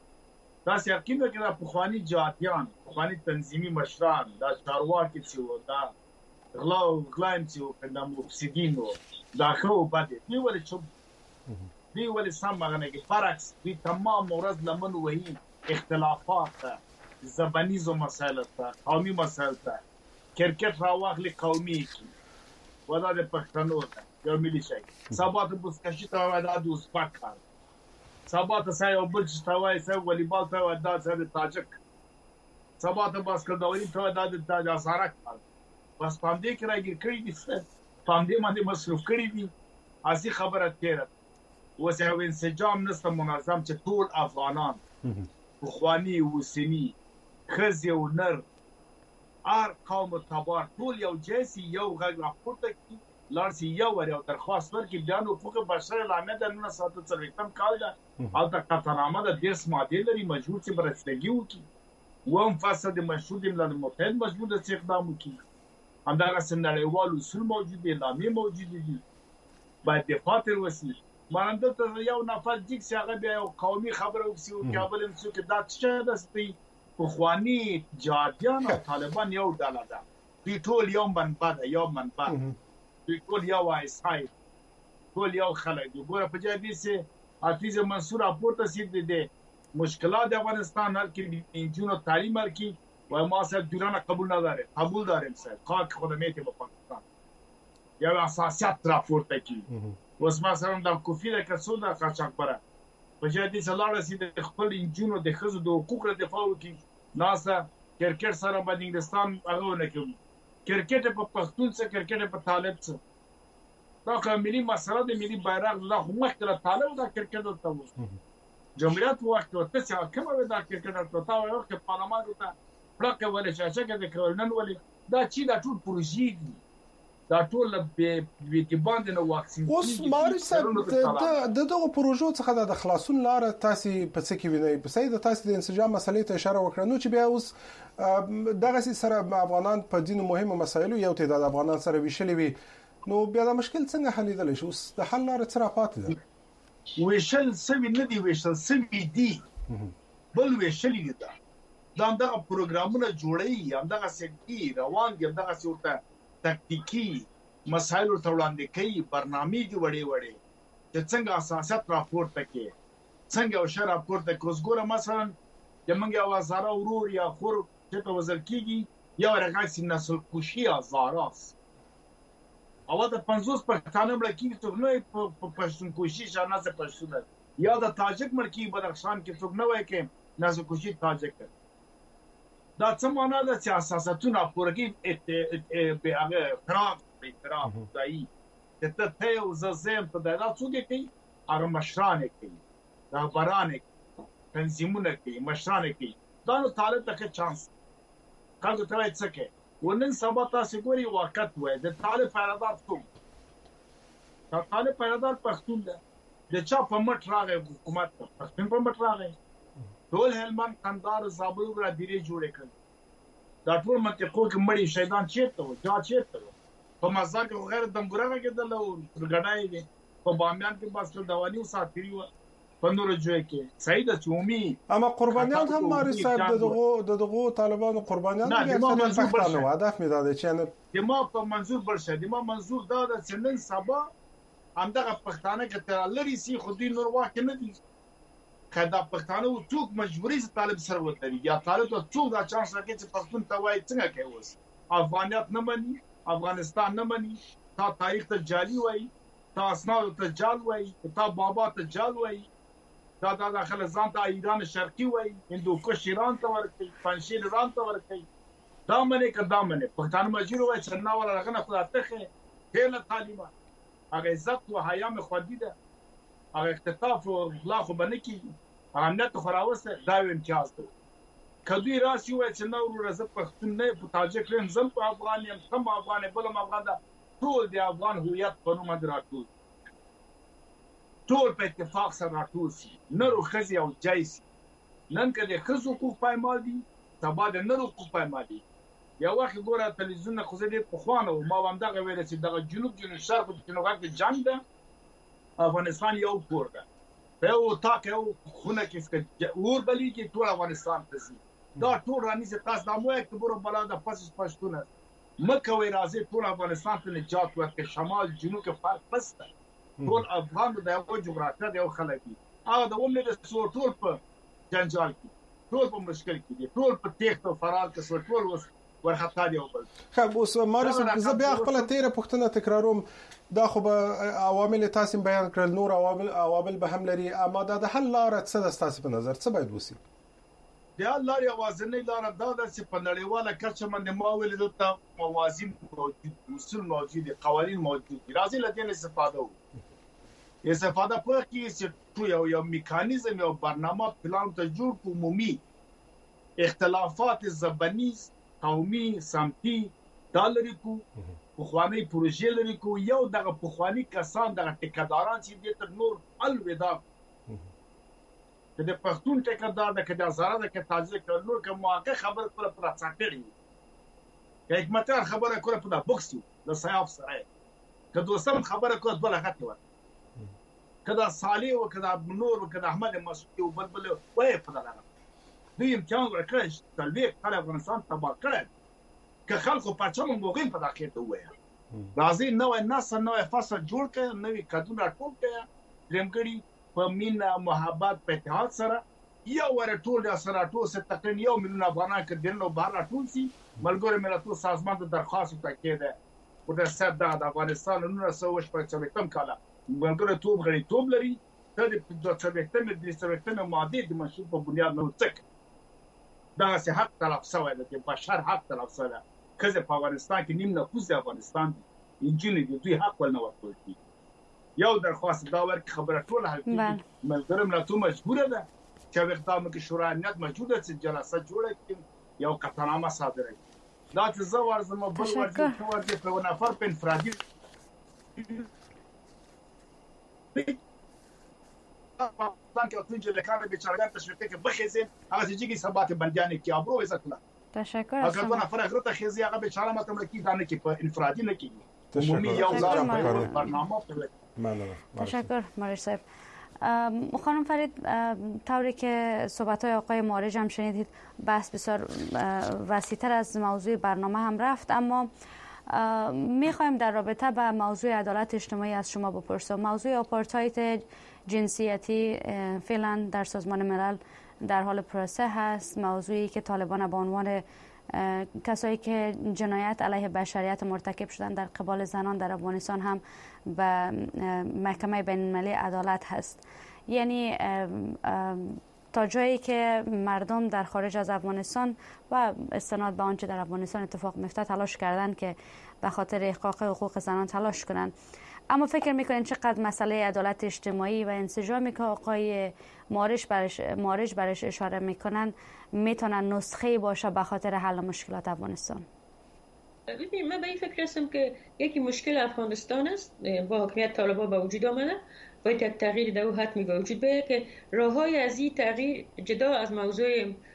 دا یقین ده چې د پخواني جهادیان، پخواني تنظیمي مشران، دا چارواکي چې وو، دا غلایم چې وو، دا مفسدین وو، دا ښه او بد دي ولې چوپ دي ولې سم هغه نه کې فرق دي تمام ورځ لمن وهي اختلافات ته زبانیزو مسایل ته قومي مسایل ته کرکټ راواخلي قومي کې ودا د پښتنو ته یو ملي شي سبا ته بوسکشي ته ودا د اوسپاک کار سبا ته سای او بل چې توای سای والیبال ته ودا سره تاجک سبا ته باسکټبال ته ودا د تاج اسارک بس پاندې کې راګر کړی دي پاندې باندې مصروف کړی دي اسی خبره تیره وسه یو انسجام نسته منظم چې ټول افغانان بخوانی وسنی خزي او نر ار قوم تبار ټول یو جنسي یو غږ راپورته کی لارسي یو ور یو درخواست ورکړي بیا نو فوق بشر العامه د 1930 کال دا او د قطرنامه د 10 ماده لري مجبور چې برسلګي وکي وهم فساد مشروع د ملل متحد مجبور د استخدام وکي همدغه سندړیوال اصول موجود دي اعلامیه موجود دي باید دفاع تر وسی مانند ته یو نفر جګ چې هغه بیا یو قومي خبره وکړي او کابل هم څوک دا څه د سپي پخوانی جهادیان او طالبان یو ډله ده دوی ټول یو منبع ده یو منبع دوی ټول یو وایسای ټول یو خلک دي. ګوره په جای دې چې حافظ منصور اپورته سید دي مشکلات د افغانستان حل کې انجونو تعلیم ورکی و ما صاحب دورانه قبول نه داره قبول داریم صاحب خاک خدمت به پاکستان یا اساسیات راپورته کی اوس ما سره د کوفی د کسو د قاچاق بره په جای دې چې لاړه سید خپل انجونو د خزو د حقوق ر دفاع وکي ناسا کرکټ سره باندې انګلستان هغه نه کوي کرکټ په پښتون څخه کرکټ په طالب څخه دا کوم ملي مسله د ملي بیرغ د مخکره طالب دا کرکټ ته وو جمهوریت وخت ورته چې کومه دا کرکټ ته تا وایو چې پارلمان ته پړکه ولې چې د کورنن ولې دا چې دا ټول پروژې دي دا ټول به باندې نو واکسین اوس ماري صاحب د دغه پروژو څخه د خلاصون لار تاسو په څه کې وینئ په سید تاسو د انسجام مسلې ته اشاره وکړه نو چې بیا اوس دغه سره افغانان په دینو مهمه مسایلو یو تعداد افغانان سره ویشلې وي نو بیا د مشکل څنګه حلیدل شي اوس د حل لار څه را پاتې ده ویشل سوي نه دی ویشل سوي دی بل ویشل دی دا دغه پروګرامونه جوړي همدغه سکتی روان دي همدغه څورته تکتیکی مسایل ورته وړاندې کوي برنامې دي وړې چې څنګه اساسات راپورته کې څنګه او شر راپورته کوز ګوره مثلا د منګه وزاره ورور یا خور چې په وزیر کېږي یا رغاس نسل کوشي ازاراس او د 50 پښتانه ملکی ته نو په پښتون کوشي شانه پښتون یا د تاجک ملکی بدخشان کې څوک نه وای کې نازو کوشي تاجک دا څه معنا ده چې اساساتونه پورګي به هغه احترام دای ته او زم په دا څوک کې هغه مشران کې دا بران تنظیمونه کې مشران کې دا نو طالب ته چانس کله ته وایي څه کې ونن سبا تاسو ګوري وخت وای د طالب پیدادار څوک دا طالب پیدادار پښتون ده د چا په مټ راغی حکومت پښتون په مټ راغی ټول هلمند کندهار زابل را ډیره جوړ کړ دا ټول منطقو کې مړی شیطان چیرته و جا چیرته په مزاج غیر دمګره کېدل او ګډای دي په بامیان کې بس دوالي او ساتري و په نور جوړ کې سعید چومي اما قربانیان هم ماری صاحب دغه طالبانو قربانیان دي پښتانه و هدف می داده چې د ما په منظور برشه د ما منظور دا د سنن سبا همدغه پښتانه کې تر لري سي خو دې نور واکه نه دي کدا پښتانه او څوک مجبوري طالب سره وتري یا طالب ته څوک دا چانس راکړي چې پښتون ته وایي څنګه کوي اوس افغانیت نه مني افغانستان نه مني تا تاریخ ته جالي وایي تا اسناد ته جال وایي تا بابا ته جال وایي دا داخل ځان ته ایران شرقي وایي هندوکش ایران ته ورکړي پنځشیر ایران ته ورکړي دا منه کدا منه پښتانه مجبور وایي چې نه ولا رغنه خدای ته هله تعلیمات هغه عزت او حیا مې خودی ده هغه اختطاف او اخلاق وبنکی امنیت خراوسه دا امتیاز ده کدی راسي وای چې نو ورزه پښتون نه په تاجک لن زم په افغان یم سم افغان بلم افغان ده ټول دی افغان هویت په نوم دراتول ټول په اتفاق سره راټول شي نرو خزي او جایس نن کله خزو کو پایمال دي سبا د نرو کو پایمال دي یا وخت ګوره تلویزیون خو زه دې په خوانه او ما هم دغه ویل چې دغه جنوب شرق د جنوب کې جنگ ده افغانستان یو کور ده په او تاکه او خونه کې اور بلی کې ټول افغانستان ته سي دا ټول راني چې تاسو د مو یک بورو بلاد پس پښتون مکه وی راځي ټول افغانستان ته نجات ورکړي شمال جنوب کې فرق پسته ټول افغان د یو جغرافیه د یو خلک دي هغه د ومنه د ټول په جنجال کې ټول په مشکل کې دي ټول په تخت او فرار کې ټول وس ورخطا دی وبل خو اوس مارس زه بیا خپل تیره پښتنه تکراروم دا خو به عوامل تاسو بیان کړل نور عوامل به هم لري اما دا د حل لار څه د تاسو په نظر څه باید وسی د حل لار یوازینی لار دا ده چې په نړیواله کچه باندې ماویل د موازین موجود اصول موجود قوانین موجود راځي لدین استفاده په کې چې یو میکانیزم یو برنامه پلان ته جوړ عمومي اختلافات زبانی قومي سمتي دالري کو پخوانی پروژې لري کو یو دغه پخوانی کسان دغه ټیکداران چې د نور الودا د پښتون ټیکدار د کډه زړه د تاجک نور کوم واقع خبر پر څاټړي حکمت خبره کوله په بوکس د سیاف سره کله دوستم خبره کوله بل حق و کله صالح او کله نور او کله احمد مسعود او بلبل وای په دغه دوی امتحان ورکړ تلويق کله افغانستان تبا کړل که خلکو پچم موږ په داخله ته وایي راځي نوې نسل نوې فصل جوړ کړي نوې کډونه ټول کړي رمګړي په مینا محبت په اتحاد سره یو ور ټول سره ټول څه تقریبا 1 ملیون افغانان کې دنه بهر ټول سي ملګری ملتونو سازمان ته درخواست وکړي ده او د سد د افغانستان 1945 کاله ملګری توپ غړي توپ لري ته د 2018 ماده د منشور په بنیاد نو څک دا سه حق طرف سوال د بشر حق طرف سره کله په افغانستان کې نیم نفوذ د افغانستان انجینری دوی حق ول نه ورکوي یو درخواست دا ورک خبره ټول حل ملګرم لا تو مجبوره ده چې اقدام کې شورا امنیت موجوده چې جلسه جوړه کړي یو قطعنامه صادره کړي دا چې زو ورزم بل ورځي په نفر په انفرادي بانک او تنجل لکانه بیچاره‌گان تشویق که بخیزیم هغه چیزی ثبات بندیانه کی ابرو عزت الله تشکر اگر بنا فرق رته خیزی هغه بیچاره متم کی دانه کی په انفرادی نه کی عمومی یو ځای برنامه تشکر مارش صاحب خانم فرید طوری که صحبت‌های آقای مارج هم شنیدید بحث بسیار وسیع‌تر از موضوع برنامه هم رفت اما میخوایم در رابطه با موضوع عدالت اجتماعی از شما بپرسم. موضوع آپارتاید جنسیتی فعلا در سازمان ملل در حال پروسه هست، موضوعی که طالبان به عنوان کسایی که جنایت علیه بشریت مرتکب شدن در قبال زنان در افغانستان هم به محکمه بین المللی عدالت هست. یعنی تا جایی که مردم در خارج از افغانستان و استناد به آنچه در افغانستان اتفاق میفته تلاش کردن که به خاطر احقاق حقوق زنان تلاش کنند. اما فکر میکنین چقدر مسئله عدالت اجتماعی و انسجامی که آقای مارج برش اشاره میکنن میتونن نسخه باشه به خاطر حل مشکلات افغانستان؟ ببینید، من به این فکر هستم که یکی مشکل افغانستان است با حاکمیت طالبان به وجود آمده، باید یک تغییر در او حتمی به وجود بیاید که راههای از این تغییر جدا از موضوع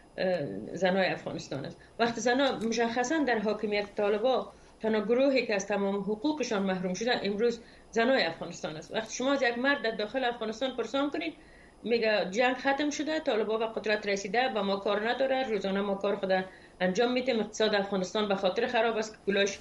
زنای افغانستان است. وقتی زنها مشخصا در حاکمیت طالبان تنها گروهی که از تمام حقوقشان محروم شدن امروز زنای افغانستان است. وقتی شما از یک مرد در داخل افغانستان پرسان کنید میگه جنگ ختم شده، طالبان به قدرت رسیده و ما کار نداره، روزانه ما کار خود انجام میدیم، اقتصاد افغانستان به خاطر خراب است که پولاش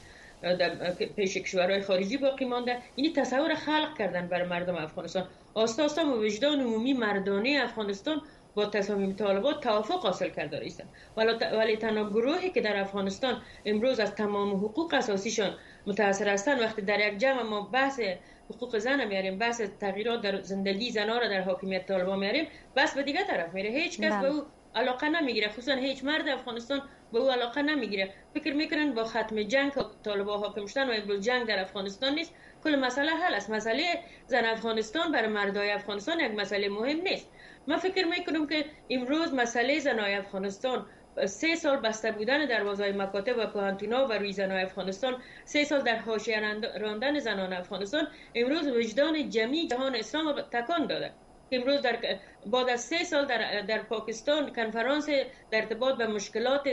پیش کشورهای خارجی باقی مانده. این تصور خلق کردن برای مردم افغانستان. آستا آستا وجدان عمومی مردانه افغانستان با تصامیم طالبان توافق حاصل کرده است، ولی تنها گروهی که در افغانستان امروز از تمام حقوق اساسیشان متاثر هستند، وقتی در یک جمع ما بحث حقوق زن میاریم، بحث تغییرات در زندگی زنان را در حاکمیت طالبان میاریم، بس به دیگه طرف میره. هیچ کس به او علاقه نمیگیره، خصوصا هیچ مرد افغانستان به او علاقه نمیگیره. فکر میکنن با ختم جنگ طالبان حاکم شدن و امروز جنگ در افغانستان نیست، کل مسئله حل است. مسئله زن افغانستان برای مردای افغانستان یک مسئله مهم نیست. من فکر میکنم که امروز مسئله زنای افغانستان 3 سال بسته بودن دروازهای مکاتب و پوهنتون‌ها و روی زنای افغانستان، 3 سال در حاشیه راندن زنان افغانستان امروز وجدان جمعی جهان اسلام را تکان داده. امروز بعد از 3 سال در پاکستان کنفرانس در ارتباط به مشکلات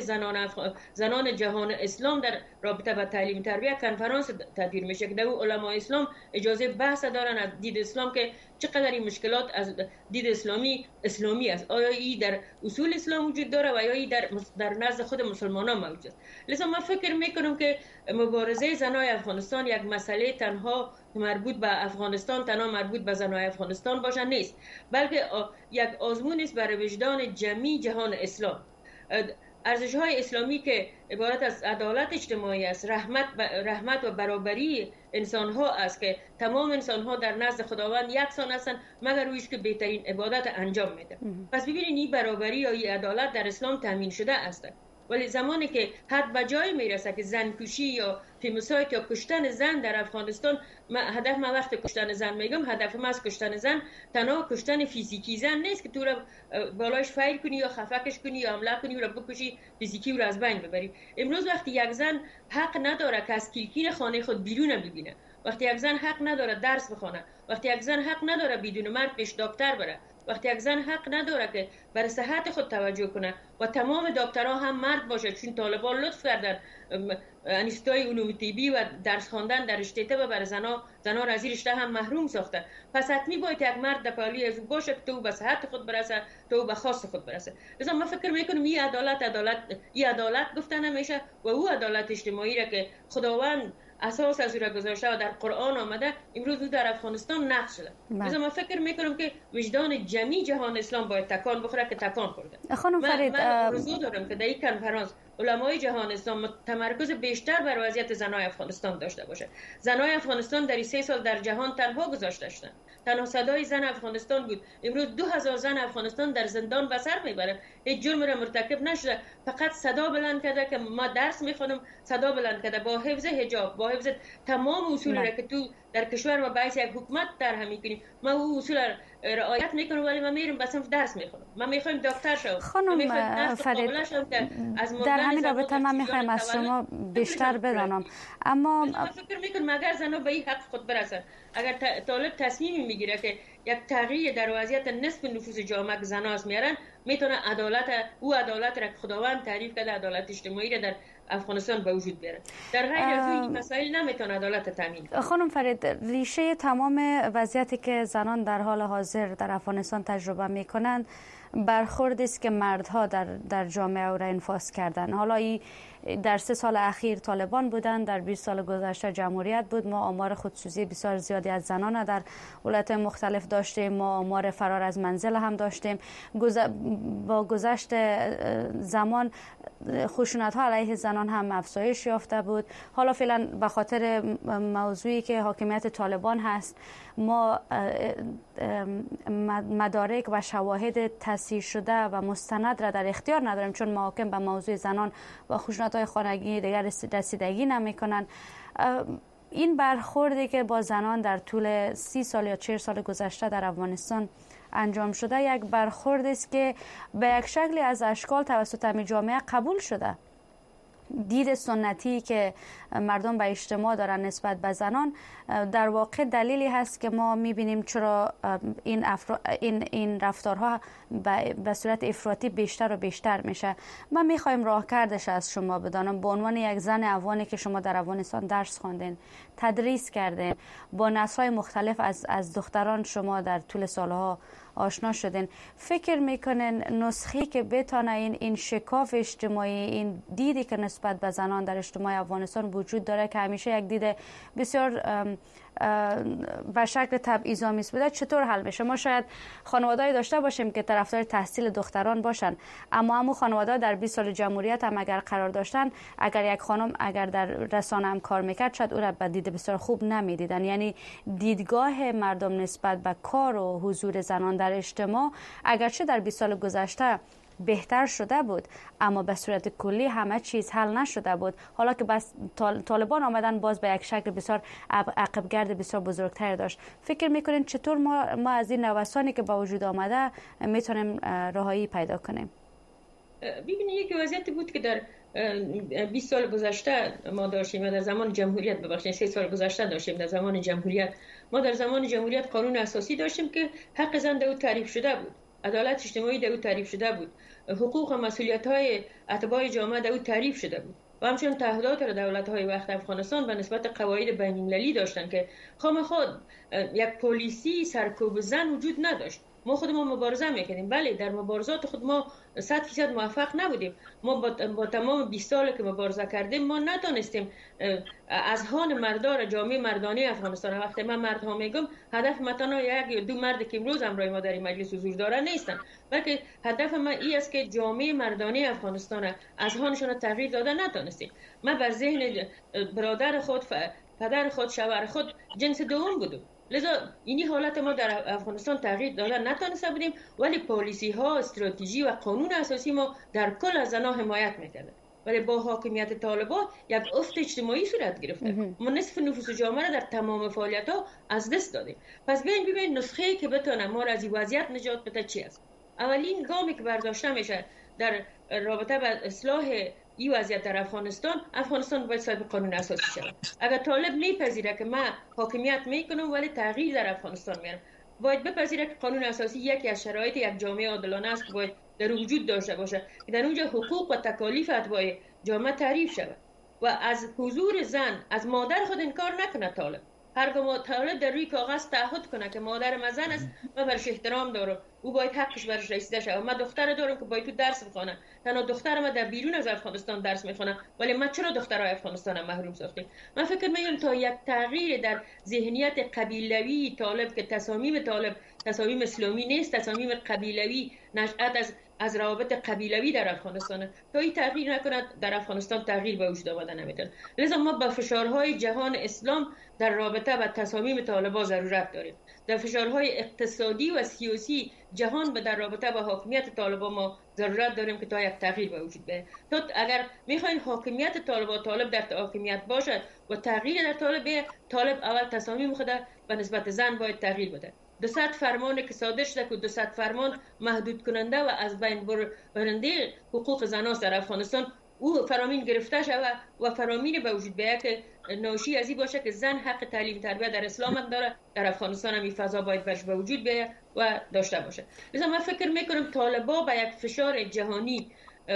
زنان جهان اسلام در رابطه با تعلیم تربیت کنفرانس تدبیر میشه که در علمای اسلام اجازه بحث دارن از دید اسلام که چقدر این مشکلات از دید اسلامی است. آیا این در اصول اسلام وجود داره و یا این در نزد خود مسلمانان موجود است. لذا من فکر میکنم که مبارزه زنای افغانستان یک مسئله تنها مربوط به افغانستان، تنها مربوط به زنای افغانستان باشه نیست، بلکه یک آزمون است برای وجدان جمعی جهان اسلام. ارزش‌های اسلامی که عبارت از عدالت اجتماعی است، رحمت و برابری انسان‌ها است که تمام انسان‌ها در نزد خداوند یکسان هستند مگر رویش که بهترین عبادت انجام میده. پس ببینید این برابری یا این عدالت در اسلام تامین شده است، ولی زمانی که حد به جای میرسه که زنکشی یا فیمیساید یا کشتن زن در افغانستان، هدف من وقت کشتن زن میگم، هدف من از کشتن زن تنها کشتن فیزیکی زن نیست که تو را بالایش فایل کنی یا خفکش کنی یا حمله کنی و بکشی، فیزیکی او را از بین ببری. امروز وقتی یک زن حق نداره که از کلکین خانه خود بیرون ببینه، وقتی یک زن حق نداره درس بخونه، وقتی یک زن حق نداره بدون مرد پیش دکتر بره، وقتی یک زن حق نداره که برای صحت خود توجه کنه و تمام دکترها هم مرد باشه، چون طالبان لطف کردن انیستای علوم طبی و درس خواندن در رشته طب برای زنا را از رشته هم محروم ساخته. پس حتمی باید یک مرد در پالی از او باشه که تو به صحت خود برسه، تو به خواست خود برسه. لذا من فکر میکنم این عدالت گفته نمیشه و او عدالت اجتماعی را که خداوند اساس از او را گذاشته و در قرآن آمده امروز او در افغانستان نقش شده. لذا من فکر میکنم که وجدان جمعی جهان اسلام باید تکان بخوره که تکان خورده. خانم فرید، من آرزو دارم که در این کنفرانس علمای جهان اسلام تمرکز بیشتر بر وضعیت زنای افغانستان داشته باشه. زنای افغانستان در 3 سال در جهان تنها گذاشته شدند. تنها صدای زن افغانستان بود. امروز 2000 زن افغانستان در زندان به سر میبرند. هیچ جرم را مرتکب نشده، فقط صدا بلند کرده که ما درس میخونم، صدا بلند کرده با حفظ حجاب، با حفظ تمام اصولی را که تو در کشور ما باعث یک حکومت در هم میکنیم، ما او اصول رعایت میکنم، ولی من میرم بس درس میخونم. من میخوایم دکتر شم. خانم فرید، در همین رابطه من میخوایم از شما بیشتر بدانم، اما من فکر میکنم اگر زنها به این حق خود برسن، اگر طالب تصمیمی میگیره که یک تغییر در وضعیت نصف نفوس جامعه زناست میارن، میتونه عدالت را که خداوند تعریف کرده عدالت اجتماعی را در افغانستان به وجود بیاره. در غیر از این مسائل نمیتونه عدالت تامین کنه. خانم فرید، ریشه تمام وضعیتی که زنان در حال حاضر در افغانستان تجربه میکنند برخوردی است که مردها در جامعه او را انفاذ کردن. حالا در 3 سال اخیر طالبان بودند، در 20 سال گذشته جمهوریت بود. ما آمار خودسوزی بسیار زیادی از زنان در ولایت مختلف داشتیم، ما آمار فرار از منزل هم داشتیم. با گذشت زمان خشونت ها علیه زنان هم افزایش یافته بود. حالا فعلا به خاطر موضوعی که حاکمیت طالبان هست، ما مدارک و شواهد تصحیح شده و مستند را در اختیار نداریم، چون محاکم به موضوع زنان و خشونت های خانگی دیگر رسیدگی نمی‌کنند. این برخوردی که با زنان در طول 30 سال یا 40 سال گذشته در افغانستان انجام شده، یک برخورد است که به یک شکلی از اشکال توسط همین جامعه قبول شده. دید سنتی که مردم به اجتماع دارن نسبت به زنان در واقع دلیلی هست که ما میبینیم چرا این رفتارها به صورت افراطی بیشتر و بیشتر میشه. من میخوایم راهکردش از شما بدانم. به عنوان یک زن افغانی که شما در افغانستان درس خواندین، تدریس کردین، با نسل‌های مختلف از دختران شما در طول سالها آشنا شدین، فکر میکنین نسخه‌ای که بتونه این شکاف اجتماعی، این دیدی که نسبت به زنان در اجتماع افغانستان وجود داره که همیشه یک دید بسیار به شکل تبعیض‌آمیز بوده، چطور حل میشه؟ ما شاید خانواده‌ای داشته باشیم که طرفدار تحصیل دختران باشن، اما همون خانواده در 20 سال جمهوریت هم اگر قرار داشتن، اگر یک خانم اگر در رسانه هم کار میکرد، شاید او را به دید بسیار خوب نمیدیدن. یعنی دیدگاه مردم نسبت به کار و حضور زنان در اجتماع اگرچه در 20 سال گذشته بهتر شده بود، اما به صورت کلی همه چیز حل نشده بود. حالا که بس طالبان آمدن، باز به یک شکل بسیار عقبگرد بسیار بزرگتر داشت. فکر میکنین چطور ما از این نوسانی که با وجود آمده میتونیم راهایی پیدا کنیم؟ ببینید، یک وضعیتی بود که در 20 سال گذشته ما داشتیم و در زمان جمهوریت، ببخشید 3 سال گذشته داشتیم. در زمان جمهوریت ما در زمان جمهوریت قانون اساسی داشتیم که حق زن در او تعریف شده بود، عدالت اجتماعی در او تعریف شده بود، حقوق و مسئولیت‌های اتباع جامعه در او تعریف شده بود و همچنین تعهدات را دولت‌های وقت افغانستان به نسبت قواعد بین‌المللی داشتن که خامخا یک پلیسی سرکوب زن وجود نداشت. ما خودمون مبارزه میکردیم، بله در مبارزات خود ما 100% موفق نبودیم. ما با تمام 20 سال که مبارزه کردیم ما نتونستیم اذهان مردار جامعه مردانه افغانستان، وقتی من مردها میگم هدف من تنها یک یا دو مرد که امروز همراه ما در این مجلس حضور داره نیستن، بلکه هدف من این است که جامعه مردانه افغانستان اذهانشون تغییر داده نتونستیم. من بر ذهن برادر خود، پدر خود، شوهر خود جنس دوم بودم، لذا اینی حالت ما در افغانستان تغییر داده نتونسته بودیم، ولی پالیسی ها، استراتژی و قانون اساسی ما در کل از زنان حمایت میکرده. ولی با حاکمیت طالبان یک افت اجتماعی صورت گرفته. ما نصف نفوس جامعه را در تمام فعالیت ها از دست دادیم. پس ببین نسخه‌ای که بتونه ما را از این وضعیت نجات بده چی است؟ اولین گامی که برداشته میشه در رابطه با اصلاح این وضعیت در افغانستان باید صاحب قانون اساسی شود. اگر طالب میپذیره که من حاکمیت میکنم ولی تغییر در افغانستان میارم، باید بپذیره که قانون اساسی یکی از شرایط یک جامعه عادلانه است که باید در وجود داشته باشه که در اونجا حقوق و تکالیف اتباع جامعه تعریف شود و از حضور زن از مادر خود انکار نکنه. طالب هرگاه طالب در روی کاغذ تعهد کنه که مادر من زن است، من برش احترام دارم، او باید حقش برش رسیده شود. من دختر دارم که باید تو درس بخونه، تنها دختر من در بیرون از افغانستان درس میخونه، ولی من چرا دخترای افغانستان محروم ساختیم؟ من فکر میکنم تا یک تغییر در ذهنیت قبیلوی طالب که تصامیم طالب تصامیم اسلامی نیست، تصامیم قبیلوی نشأت از روابط قبیلوی در افغانستان، تا این تغییر نکند در افغانستان تغییر به وجود آمده نمیتونه. لذا ما با فشارهای جهان اسلام در رابطه با تصامیم طالبان ضرورت داریم. در فشارهای اقتصادی و سیاسی جهان در رابطه با حاکمیت طالبان ما ضرورت داریم که تا یک تغییر به وجود بیاید. تا اگر میخواین حاکمیت طالب در حاکمیت باشد و تغییر در طالب اول تصامیم خود به نسبت زن باید تغییر بده. 200 فرمان که صادر شده که 200 فرمان محدود کننده و از بین برنده حقوق زنان در افغانستان او فرامین گرفته شود و فرامین به وجود بیاید که ناشی از این باشه که زن حق تعلیم تربیت در اسلام هم داره، در افغانستان هم این فضا باید برش به وجود بیاید و داشته باشه. مثلا من فکر میکنم طالبا با یک فشار جهانی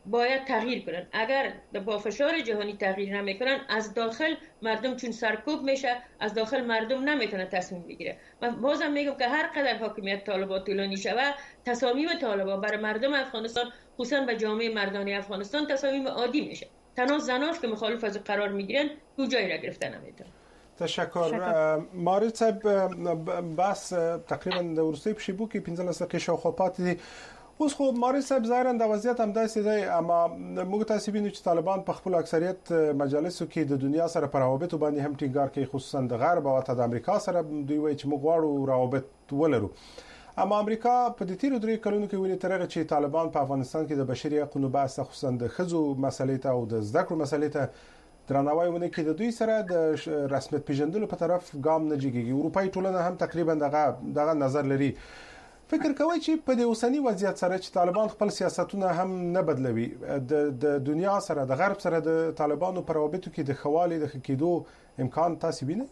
باید تغییر کنن. اگر با فشار جهانی تغییر نمیکنن از داخل مردم چون سرکوب میشه، از داخل مردم نمیتونه تصمیم بگیره. من بازم میگم که هر قدر حاکمیت طالبان طولانی شوه، تصامیم طالبان برای مردم افغانستان خصوصا به جامعه مردانی افغانستان تصامیم عادی میشه. تنها زناش که مخالف از قرار میگیرن تو جایی را گرفته نمیتونن. تشکر. مارید صاحب بس تقریبا د ورستۍ پښې بو کې 15 دقیقې شاوخوا پاتې دي. اوس خو مارید صاحب ظاهرا د وضعیت هم داسې دی، اما موږ تاسو وینو چې طالبان په خپل اکثریت مجالسو کې د دنیا سره پر روابط باندې هم ټینګار کوي، خصوصا د غرب او د امریکا سره. دوی وایي چې موږ غواړو روابط ولرو، اما امریکا په دې تیرو 3 کلونو کې ولې ترغه چې طالبان په افغانستان کې د بشري حقوقو بحث خصوصا د خزو مسلې ته او د زده کړو مسلې ته درناوی ونه کړي، د دوی سره د رسمیت پیژندلو په طرف ګام نه جګیږي. اروپאי ټولنه هم تقریبا دغه نظر لري. فکر کوي چې په دې اوسنی وضعیت سره چې طالبان خپل سیاستونه هم نه بدلوي، د دنیا سره د غرب سره د طالبانو پر روابطو کې د خوالي د کېدو امکان تاسو وینئ؟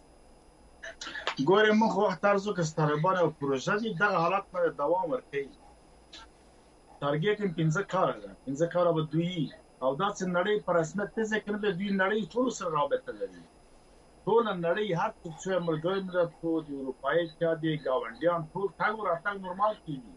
ګورې موږ وخت ارزو که طالبان او پروژه دي دغه حالت باندې دوام ورکړي. ټارګټ هم 15 کار ده، 15 کار به دوی او دا چې نړۍ پر رسمیت ته ځکه نه دوی نړۍ ټول سره رابطه لري. ټول نړۍ هر څه ملګری ملتونه د اروپאי کې دي گاونډیان ټول تاګ ورته نورمال کیږي.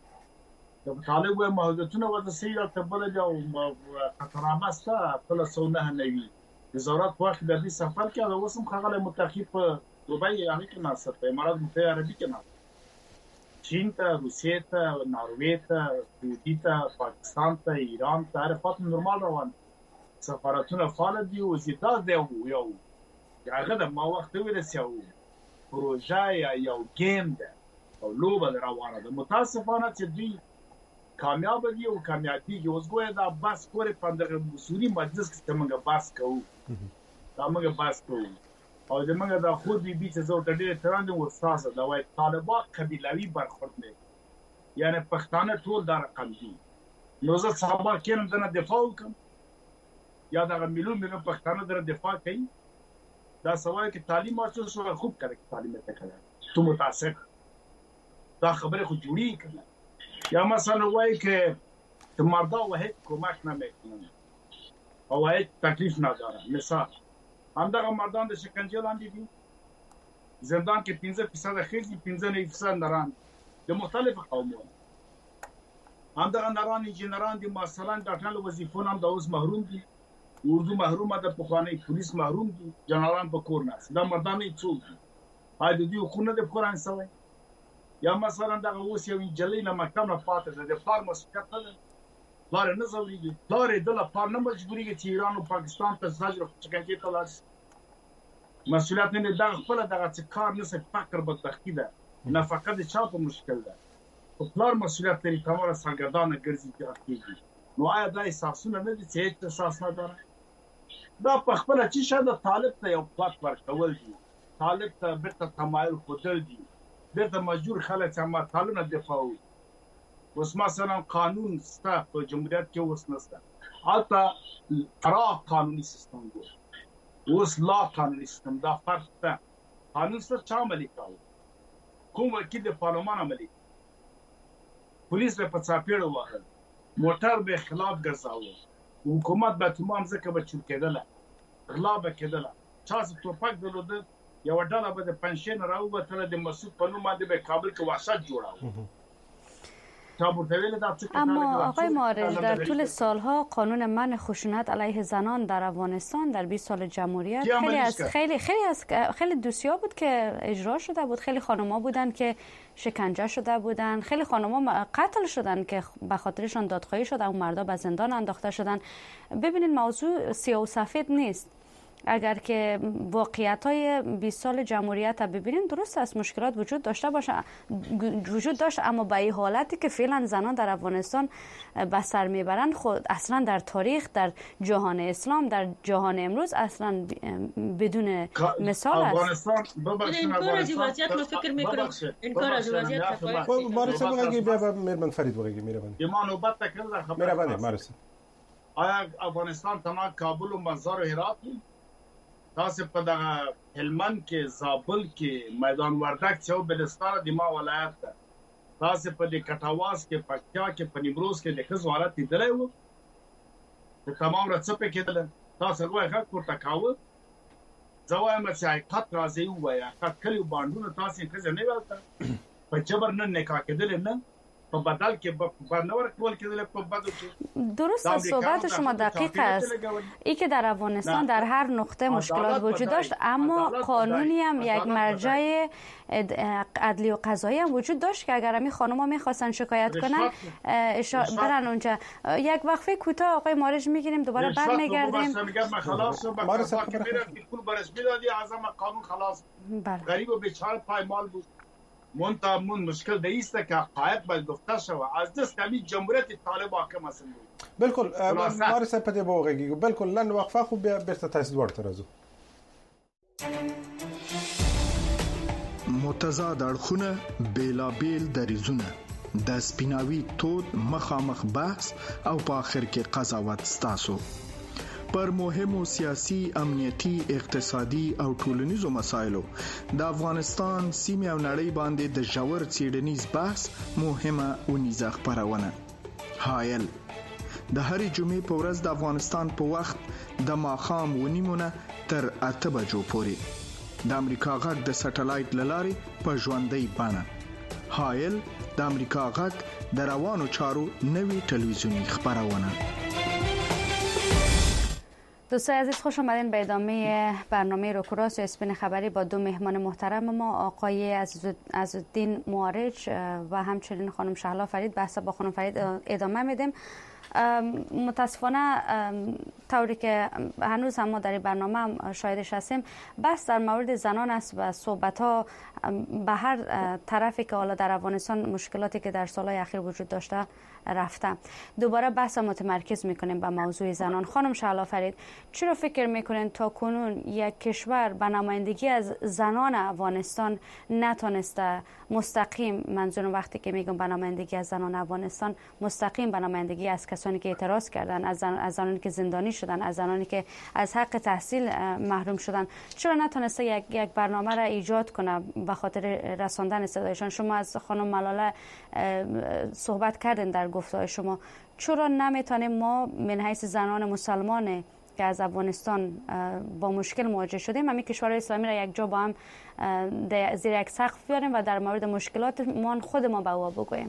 د طالب محدودیتونه ورته ته بل دی او خطرناک ستا په 1990 وزارت وخت د دې سفر کې او وسم خغله متخیب په دوبای هغه کې ناسته امارات متحده عربي کې ناسته چین ته، روسیې ته، ناروې ته، سعودي ته، پاکستان ته، ایران ته حرکت نورمال روان، سفارتونه فعال دي او زیاده دی یو هغه د ما وخت ورسېو پروژه یا یو گیم ده او لوبه روانه ده. متاسفانه چې دوی کامیاب دي او کامیابی اوس ګویا دا بس کورې په دغه مسؤلي مجلس کې څنګه بس کوو دا موږ بس کوو او زمونږ د خود بي چې زه ته ډېر ترانه وساسه دا وای طالبان قبيلوي برخورد نه، یعنی پښتانه ټول دا رقم دي. نو زه صحابه کېنم دنه دفاع وکم یا دا مليون پښتانه در دفاع کوي. دا سوال کې تعلیم حاصل شو خوب کړه تعلیم ته کړه تو متاسف دا خبره خو جوړی کړه یا مثلا وای کې ته مردا وه کومک نه میکنه او هیڅ تکلیف نه داره. مثال همدغه مردان د شکنجه لاندې دي، زندان کې 15% خېزي 15% نران د مختلفو قومونو. همدغه نران انجینران دي، مثلا ډاکټر وظیفون هم د اوس محروم دي، اردو محروم ده، پخوانی پولیس محروم دي، جنرالان په کور نه دا مردان یې څوک دي هاي د دې خونه د قرآن سوي. یا مثلا دغه اوس یو انجلۍ نه مکتب نه پاتې ده د فارماسیست ته لار نه زوريږي، لار د لپاره نه مجبوريږي چې ایران او پاکستان ته زاجر چکه ته لاس مسؤلیت نه دغه خپل دغه کار نه څه فکر بدبختی ده، نه فقط چا په مشکل ده او پلار مسؤلیت لري کومه سرګردانه ګرځي کیږي. نو آیا دا احساسونه نه دي چې هیڅ احساس نه داره؟ دا په خپل چې شاده طالب ته یو پات ورکول دي، طالب ته بیرته تمایل خودل دي، بیرته مجبور خلک چې ما طالب نه دفاع اوس مثلا قانون ستا په جمهوریت کې اوس نشته، حتی پراخ قانوني سیستم دی اوس لا قانوني سیستم دا فرق ده. قانون سره چا عملي کاوه؟ کوم وکیل د پارلمان عملي، پولیس به په چاپیړ وهل، موټر به خلاف ګرځاوه، حکومت به تمام ځکه به چور کېدله، غلا به کېدله، چا چې توپک درلوده یو ډله به د پنشن راووتله د مسعود په نوم باندې به کابل کې وحشت جوړاوه. اما آقای معارض در طول سالها قانون منع خشونت علیه زنان در افغانستان در 20 سال جمهوریت خیلی دوسیه بود که اجرا شده بود، خیلی خانم‌ها بودن که شکنجه شده بودن، خیلی خانم‌ها قتل شدن که به خاطرشان دادخواهی شده و مردا به زندان انداخته شدن. ببینید موضوع سیاه و سفید نیست. اگر که واقعیت‌های 20 سال جمهوریت را ببینیم درست است مشکلات وجود داشت، اما به این حالتی که فعلا زنان در افغانستان به سر میبرند خود اصلا در تاریخ در جهان اسلام در جهان امروز اصلا بدون مثال است. افغانستان انکار از وضعیت ما فکر میکنم انکار از وضعیت مارسا بگی بیا مهربان فرید بگی مهربان ایمان نوبت تکرار خبر مهربان مارسا آیا افغانستان تنها کابل و مزار و هرات تاسو په دغه هلمند کې زابل کې میدان وردک چې بلستان د ما ولایت ده، تاسو په د کټاواز کې پکتیا کې په نیمروز کې د خزوالت لیدلای وو تمام را څه پکې دل تاسو غوښه غږ پورته کاوه زوایم چې حقیقت راځي وای حقیقت کلی باندونه تاسو کې نه ولته په جبر نه نکاح کېدل نه په بدل کې په نور کول کېدل په بدل کې درست صحبت شما دقیق است. ای که در افغانستان در هر نقطه مشکلات وجود داشت اما قانونی هم یک مرجع عدلی و قضایی هم وجود داشت که اگر همین خانم‌ها می‌خواستن شکایت کنن برن اونجا. یک وقفه کوتاه آقای مارج میگیریم دوباره برمیگردیم. خلاص مارج پول برش میدادی اعظم قانون خلاص غریب و بیچاره پایمال بود. منتها مشکل دیسته که حقایق باید گفته شود از دست کمی جمهوریت طالب حاکم هستند. بالکل مارج صاحب په دې بوغږیږو بالکل لن وقفه خو بیا بیرته تاسو ورته راځو. متضاد اړخونه بیلابیل دریزونه د سپیناوي تود مخامخ بحث او په اخر کې قضاوت ستاسو پر مهمو سیاسي، امنیتي، اقتصادي او ټولنیزو مسایلو د افغانستان سیمه او نړۍ باندې د ژور څېړنیز بحث مهمه ونیزه خبرونه. حایل د هرې جمعې په ورځ د افغانستان په وخت د ماښام 9:30 تر 8 بجو پورې د امریکا غږ د سټلایټ لارې په ژوندۍ بڼه. حایل د امریکا غږ د روانو چارو نوې ټلویزیونی خبرونه. دوستان عزیز خوش آمدین به ادامه برنامه روکراس و اسپین خبری با دو مهمان محترم ما آقای عزالدین معارج و همچنین خانم شهلا فرید. بحث با خانم فرید ادامه میدیم. متاسفانه طوری که هنوز هم ما در این برنامه هم شاهدش هستیم بحث در مورد زنان است و صحبت ها به هر طرفی که حالا در افغانستان مشکلاتی که در سالهای اخیر وجود داشته رفته. دوباره بحث متمرکز میکنیم به موضوع زنان. خانم شهلا فرید چرا فکر میکنین تا کنون یک کشور به نمایندگی از زنان افغانستان نتونسته مستقیم، منظورم وقتی که میگم به نمایندگی از زنان افغانستان، مستقیم به نمایندگی از کسانی که اعتراض کردن، از زنانی که زندانی شدن، از زنانی که از حق تحصیل محروم شدن، چرا نتونسته یک برنامه را ایجاد کنه به خاطر رساندن صدایشان؟ شما از خانم ملاله صحبت کردین در گفتار شما. چرا نمیتونیم ما من حیث زنان مسلمان که از افغانستان با مشکل مواجه شدیم همین کشورهای اسلامی را یک جا با هم زیر یک سقف بیاریم و در مورد مشکلات ما خود ما به او بگوییم؟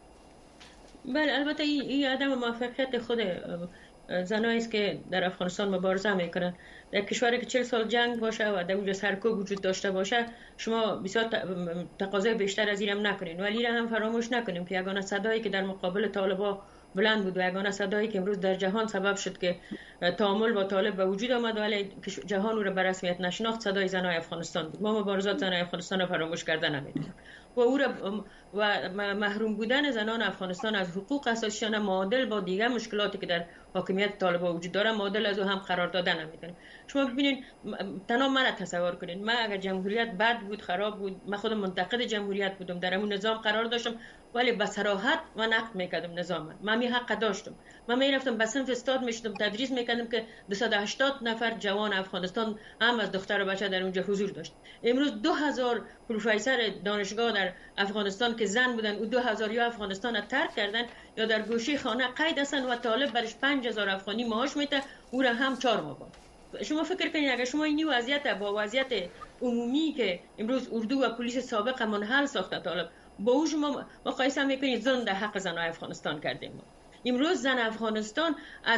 بله البته این عدم موفقیت خود زنایی است که در افغانستان مبارزه میکنن. در کشوری که 40 سال جنگ باشه و در اونجا سرکوب وجود داشته باشه شما بسیار تقاضای بیشتر از اینم نکنین، ولی را هم فراموش نکنیم که یگانه صدایی که در مقابل طالبا بلند بود و یگانه صدایی که امروز در جهان سبب شد که تعامل با طالب به وجود آمد ولی جهان او را به رسمیت نشناخت صدای زنای افغانستان بود. ما مبارزات زنای افغانستان را فراموش کرده نمیتونیم و او را و محروم بودن زنان افغانستان از حقوق اساسیشان معادل با دیگر مشکلاتی که در حاکمیت طالبان وجود داره معادل از او هم قرار دادن نمیتونیم. شما ببینید تنها من تصور کنید من اگر جمهوریت بد بود خراب بود، من خودم منتقد جمهوریت بودم، در اون نظام قرار داشتم ولی به صراحت من نقد میکردم نظام. من می حق داشتم. من میرفتم به صنف استاد میشدم تدریس میکردم که 280 نفر جوان افغانستان هم از دختر و بچه در اونجا حضور داشت. امروز 2000 پروفسور دانشگاه در افغانستان که زن بودن او 2000 یا افغانستان را ترک کردن یا در گوشه خانه قید هستن و طالب برش 5000 افغانی معاش میده او را هم 4 ماه بعد. شما فکر کنید اگر شما این وضعیت با وضعیت عمومی که امروز اردو و پلیس سابق منحل ساخته طالب با او شما مقایسه میکنید زن در حق زنای افغانستان کردیم. امروز زن افغانستان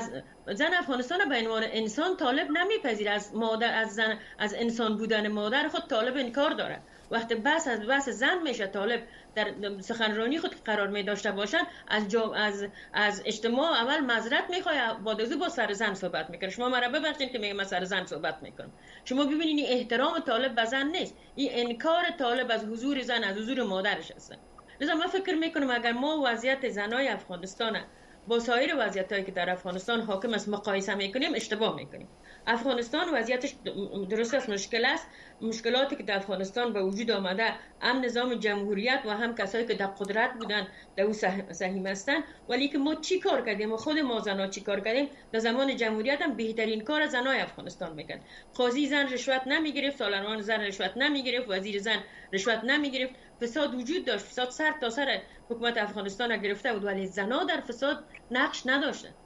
به عنوان انسان طالب نمیپذیره. از مادر از انسان بودن مادر خود طالب انکار داره. وقتی بس زن میشه طالب در سخنرانی خود قرار می داشته باشن از اجتماع اول معذرت میخواد با سر زن صحبت میکنه. شما مرا ببخشید که میگم من سر زن صحبت میکنم. شما ببینید این احترام طالب به زن نیست، این انکار طالب از حضور زن از حضور مادرش هست. لذا من فکر میکنم اگر ما وضعیت زنای افغانستان با سایر وضعیتایی که در افغانستان حاکم است مقایسه میکنیم اشتباه میکنیم. افغانستان وضعیتش درست است، مشکل است. مشکلاتی که در افغانستان به وجود آمده هم نظام جمهوریت و هم کسایی که در قدرت بودن در او سهیم هستن. ولی که ما چی کار کردیم و خود ما زنها چی کار کردیم؟ در زمان جمهوریت هم بهترین کار زنای افغانستان میکرد. قاضی زن رشوت نمیگرفت، سالاران زن رشوت نمیگرفت، وزیر زن رشوت نمیگرفت. فساد وجود داشت، فساد سر تا سر حکومت افغانستان گرفته بود ولی زنها در فساد نقش نداشتند.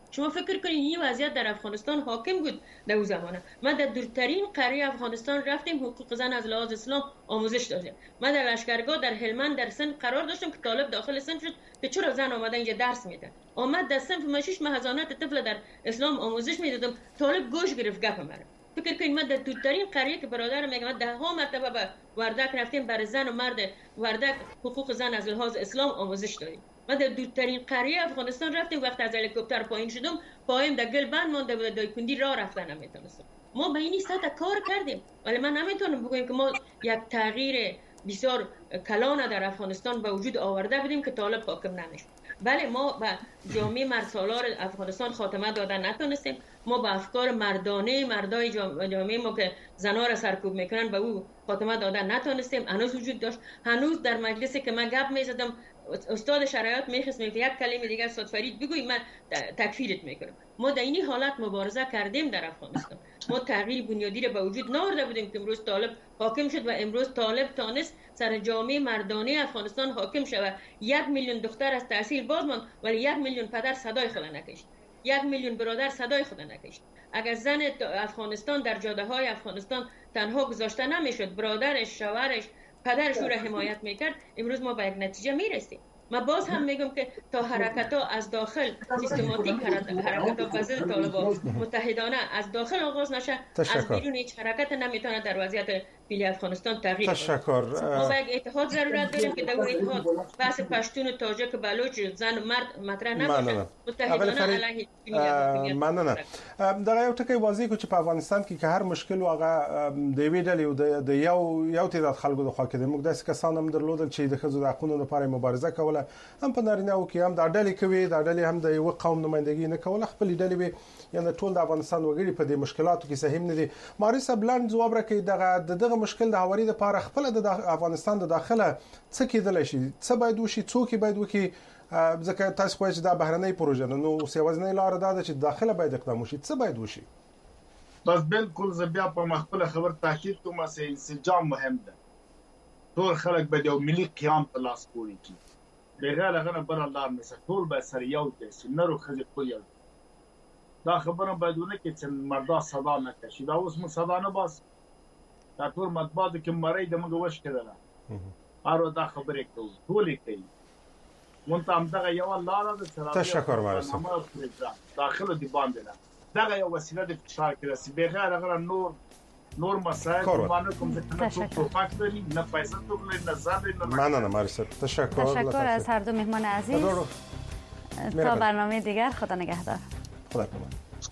شما فکر کنید این وضعیت در افغانستان حاکم بود در اون زمانه. ما در دورترین قریه افغانستان رفتیم، حقوق زن از لحاظ اسلام آموزش دادیم. ما در لشکرگاه در هلمند در سن قرار داشتم که طالب داخل صنف شد که چرا زن آمده اینجا درس میده. آمد در صنف ما 6 ماه حضانت طفل در اسلام آموزش میدادم، طالب گوش گرفت گپ مرا. فکر کنید ما در دورترین قریه که برادر میگم 10 مرتبه به وردک رفتیم، برای زن و مرد وردک حقوق زن از لحاظ اسلام آموزش دادیم. ما در دورترین قریه افغانستان رفتیم، وقت از هلیکوپتر پایین شدم پایم در گل بند مانده بود، دایکندی راه رفتن نمیتونستم. ما به این سطح کار کردیم، ولی من نمیتونم بگم که ما یک تغییر بسیار کلان در افغانستان به وجود آورده بودیم که طالب حاکم نمیشه. بله ما به جامعه مردسالار افغانستان خاتمه دادن نتونستیم، ما به افکار مردانه مردای جامعه ما که زنا را سرکوب میکنن به او خاتمه دادن نتونستیم. هنوز وجود داشت، هنوز در مجلسی که من گپ میزدم استاد شرایط میخواست میگه یک کلمه دیگه استاد فرید بگوی من تکفیرت میکنم. ما در این حالت مبارزه کردیم در افغانستان. ما تغییر بنیادی را به وجود نآورده بودیم که امروز طالب حاکم شد و امروز طالب تانست سر جامعه مردانه افغانستان حاکم شود. 1 میلیون دختر از تحصیل باز ماند ولی 1 میلیون پدر صدای خود نکشید، 1 میلیون برادر صدای خود نکشید. اگر زن افغانستان در جاده های افغانستان تنها گذاشته نمیشد، برادرش، شوهرش، پدرش او را حمایت میکرد، امروز ما به یک نتیجه میرسیم. من باز هم میگم که تا حرکت ها از داخل سیستماتیک حرکت ها بزد طالبان متحدانه از داخل آغاز نشه، از بیرون هیچ حرکت نمیتونه در وضعیت فعلی افغانستان تغییر کنه. ما یک اتحاد ضرورت داریم که در اون اتحاد بحث پشتون و تاجک و بلوچ زن و مرد مطرح نمیشه. متحدانه علیه مننه. دغه یو ټکی واضح کو چې په افغانستان کې هر مشکل واغه د وی ډلې او د یو تعداد خلکو د خوا کې د موږ داسې کسان هم درلودل چې د ښځو د حقوقو لپاره مبارزه کوله، هم په نارینه‌و کې هم د ډلې کوي، د ډلې هم د یو قوم نمائندګي نه کوله، خپل ډلې به یعنی ټول د افغانستان وګړي په دې مشکلاتو کې سهم نه دي. ماري بلند جواب راکړي دغه مشکل د هواري لپاره خپل د افغانستان د داخله څه کېدل شي، څه باید وشي، څوک باید وکړي، ځکه تاسو خو چې دا بهرنۍ پروژه نه سیوازنۍ لار ده چې داخله باید اقدام وشي، څه باید وشي؟ بس بالکل زه بیا په مخبل خبر تاکید کوم چې انسجام مهم ده. ټول خلک به یو ملي قیام په لاس پوري کی بغیر هغه بل الله مې ټول به سره یو دي چې نرو خځې خپل یو. دا خبره بدونه کې چې مردا صدا نه کوي، دا اوس مو صدا نه باس دا ټول مطبوعات کې مړی د موږ وش کړل اره دا خبره کوي ټول کوي مونږ هم دغه یو لاره ده چې تشکر مارسه داخله دی باندې نه دغه یو وسیله د فشار کې بغیر هغه نور مسائل مانه کوم څه فاکتوری نه پیسې ټول نه زاد نه مارسه تشکر از هر دو مهمان عزیز. تا برنامه دیگر خدا نگهدار. خدا نگهدار.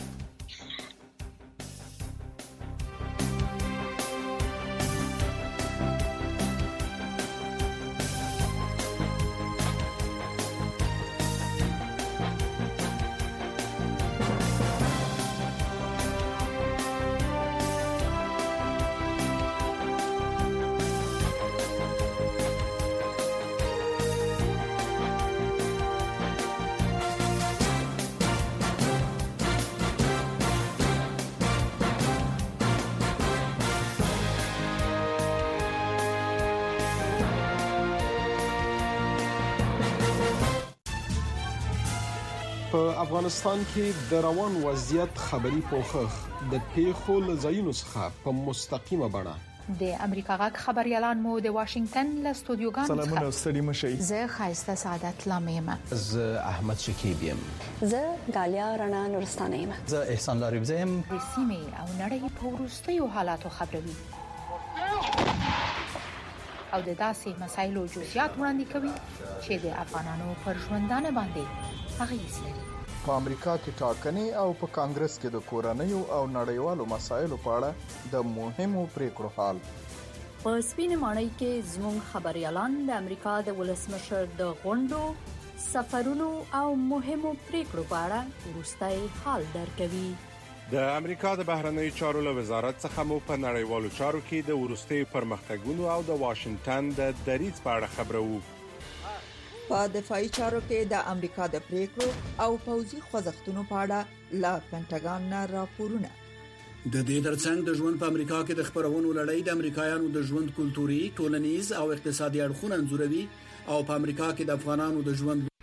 په افغانستان کې د روان وضعیت خبري پوښښ د پیښو لزاینو څخه په مستقیمه بڼه د امریکا غږ خبريالان مو د واشنگټن له استودیوګانو څخه سلامونه ستړي مشئ. زه خایسته سعادت لامیم. زه احمد شکیب یم. زه غالیا رڼا نورستانه یم. زه احسان لارب زم. د سیمې او نړۍ په وروستیو حالاتو خبروي او د داسې مسایلو جزئیات وړاندې کوي چې د افغانانو پر ژوندانه باندې اغیز لري. په امریکا کې ټاکنې او په کانګرس کې د کورنیو او نړیوالو مسایلو په اړه د مهمو پریکړو حال. په سپینې ماڼۍ کې زموږ خبريالان د امریکا د ولسمشر د غونډو، سفرونو او مهمو پریکړو په اړه وروستي حال درکوي. د امریکا د بهرنیو چارو له وزارت څخه مو په نړیوالو چارو کې د وروستي پرمختګونو او د واشنگټن د دریځ په اړه خبرو. په دفاعي چارو کې د امریکا د پریکړو او پوځي خوځښتونو په اړه لا پینټاګان نه راپورونه. د دې ترڅنګ د ژوند په امریکا کې د خبرونو لړۍ د امریکایانو د ژوند کلتوري، ټولنیز او اقتصادي اړخونه انځوروي او په امریکا کې د افغانانو د ژوند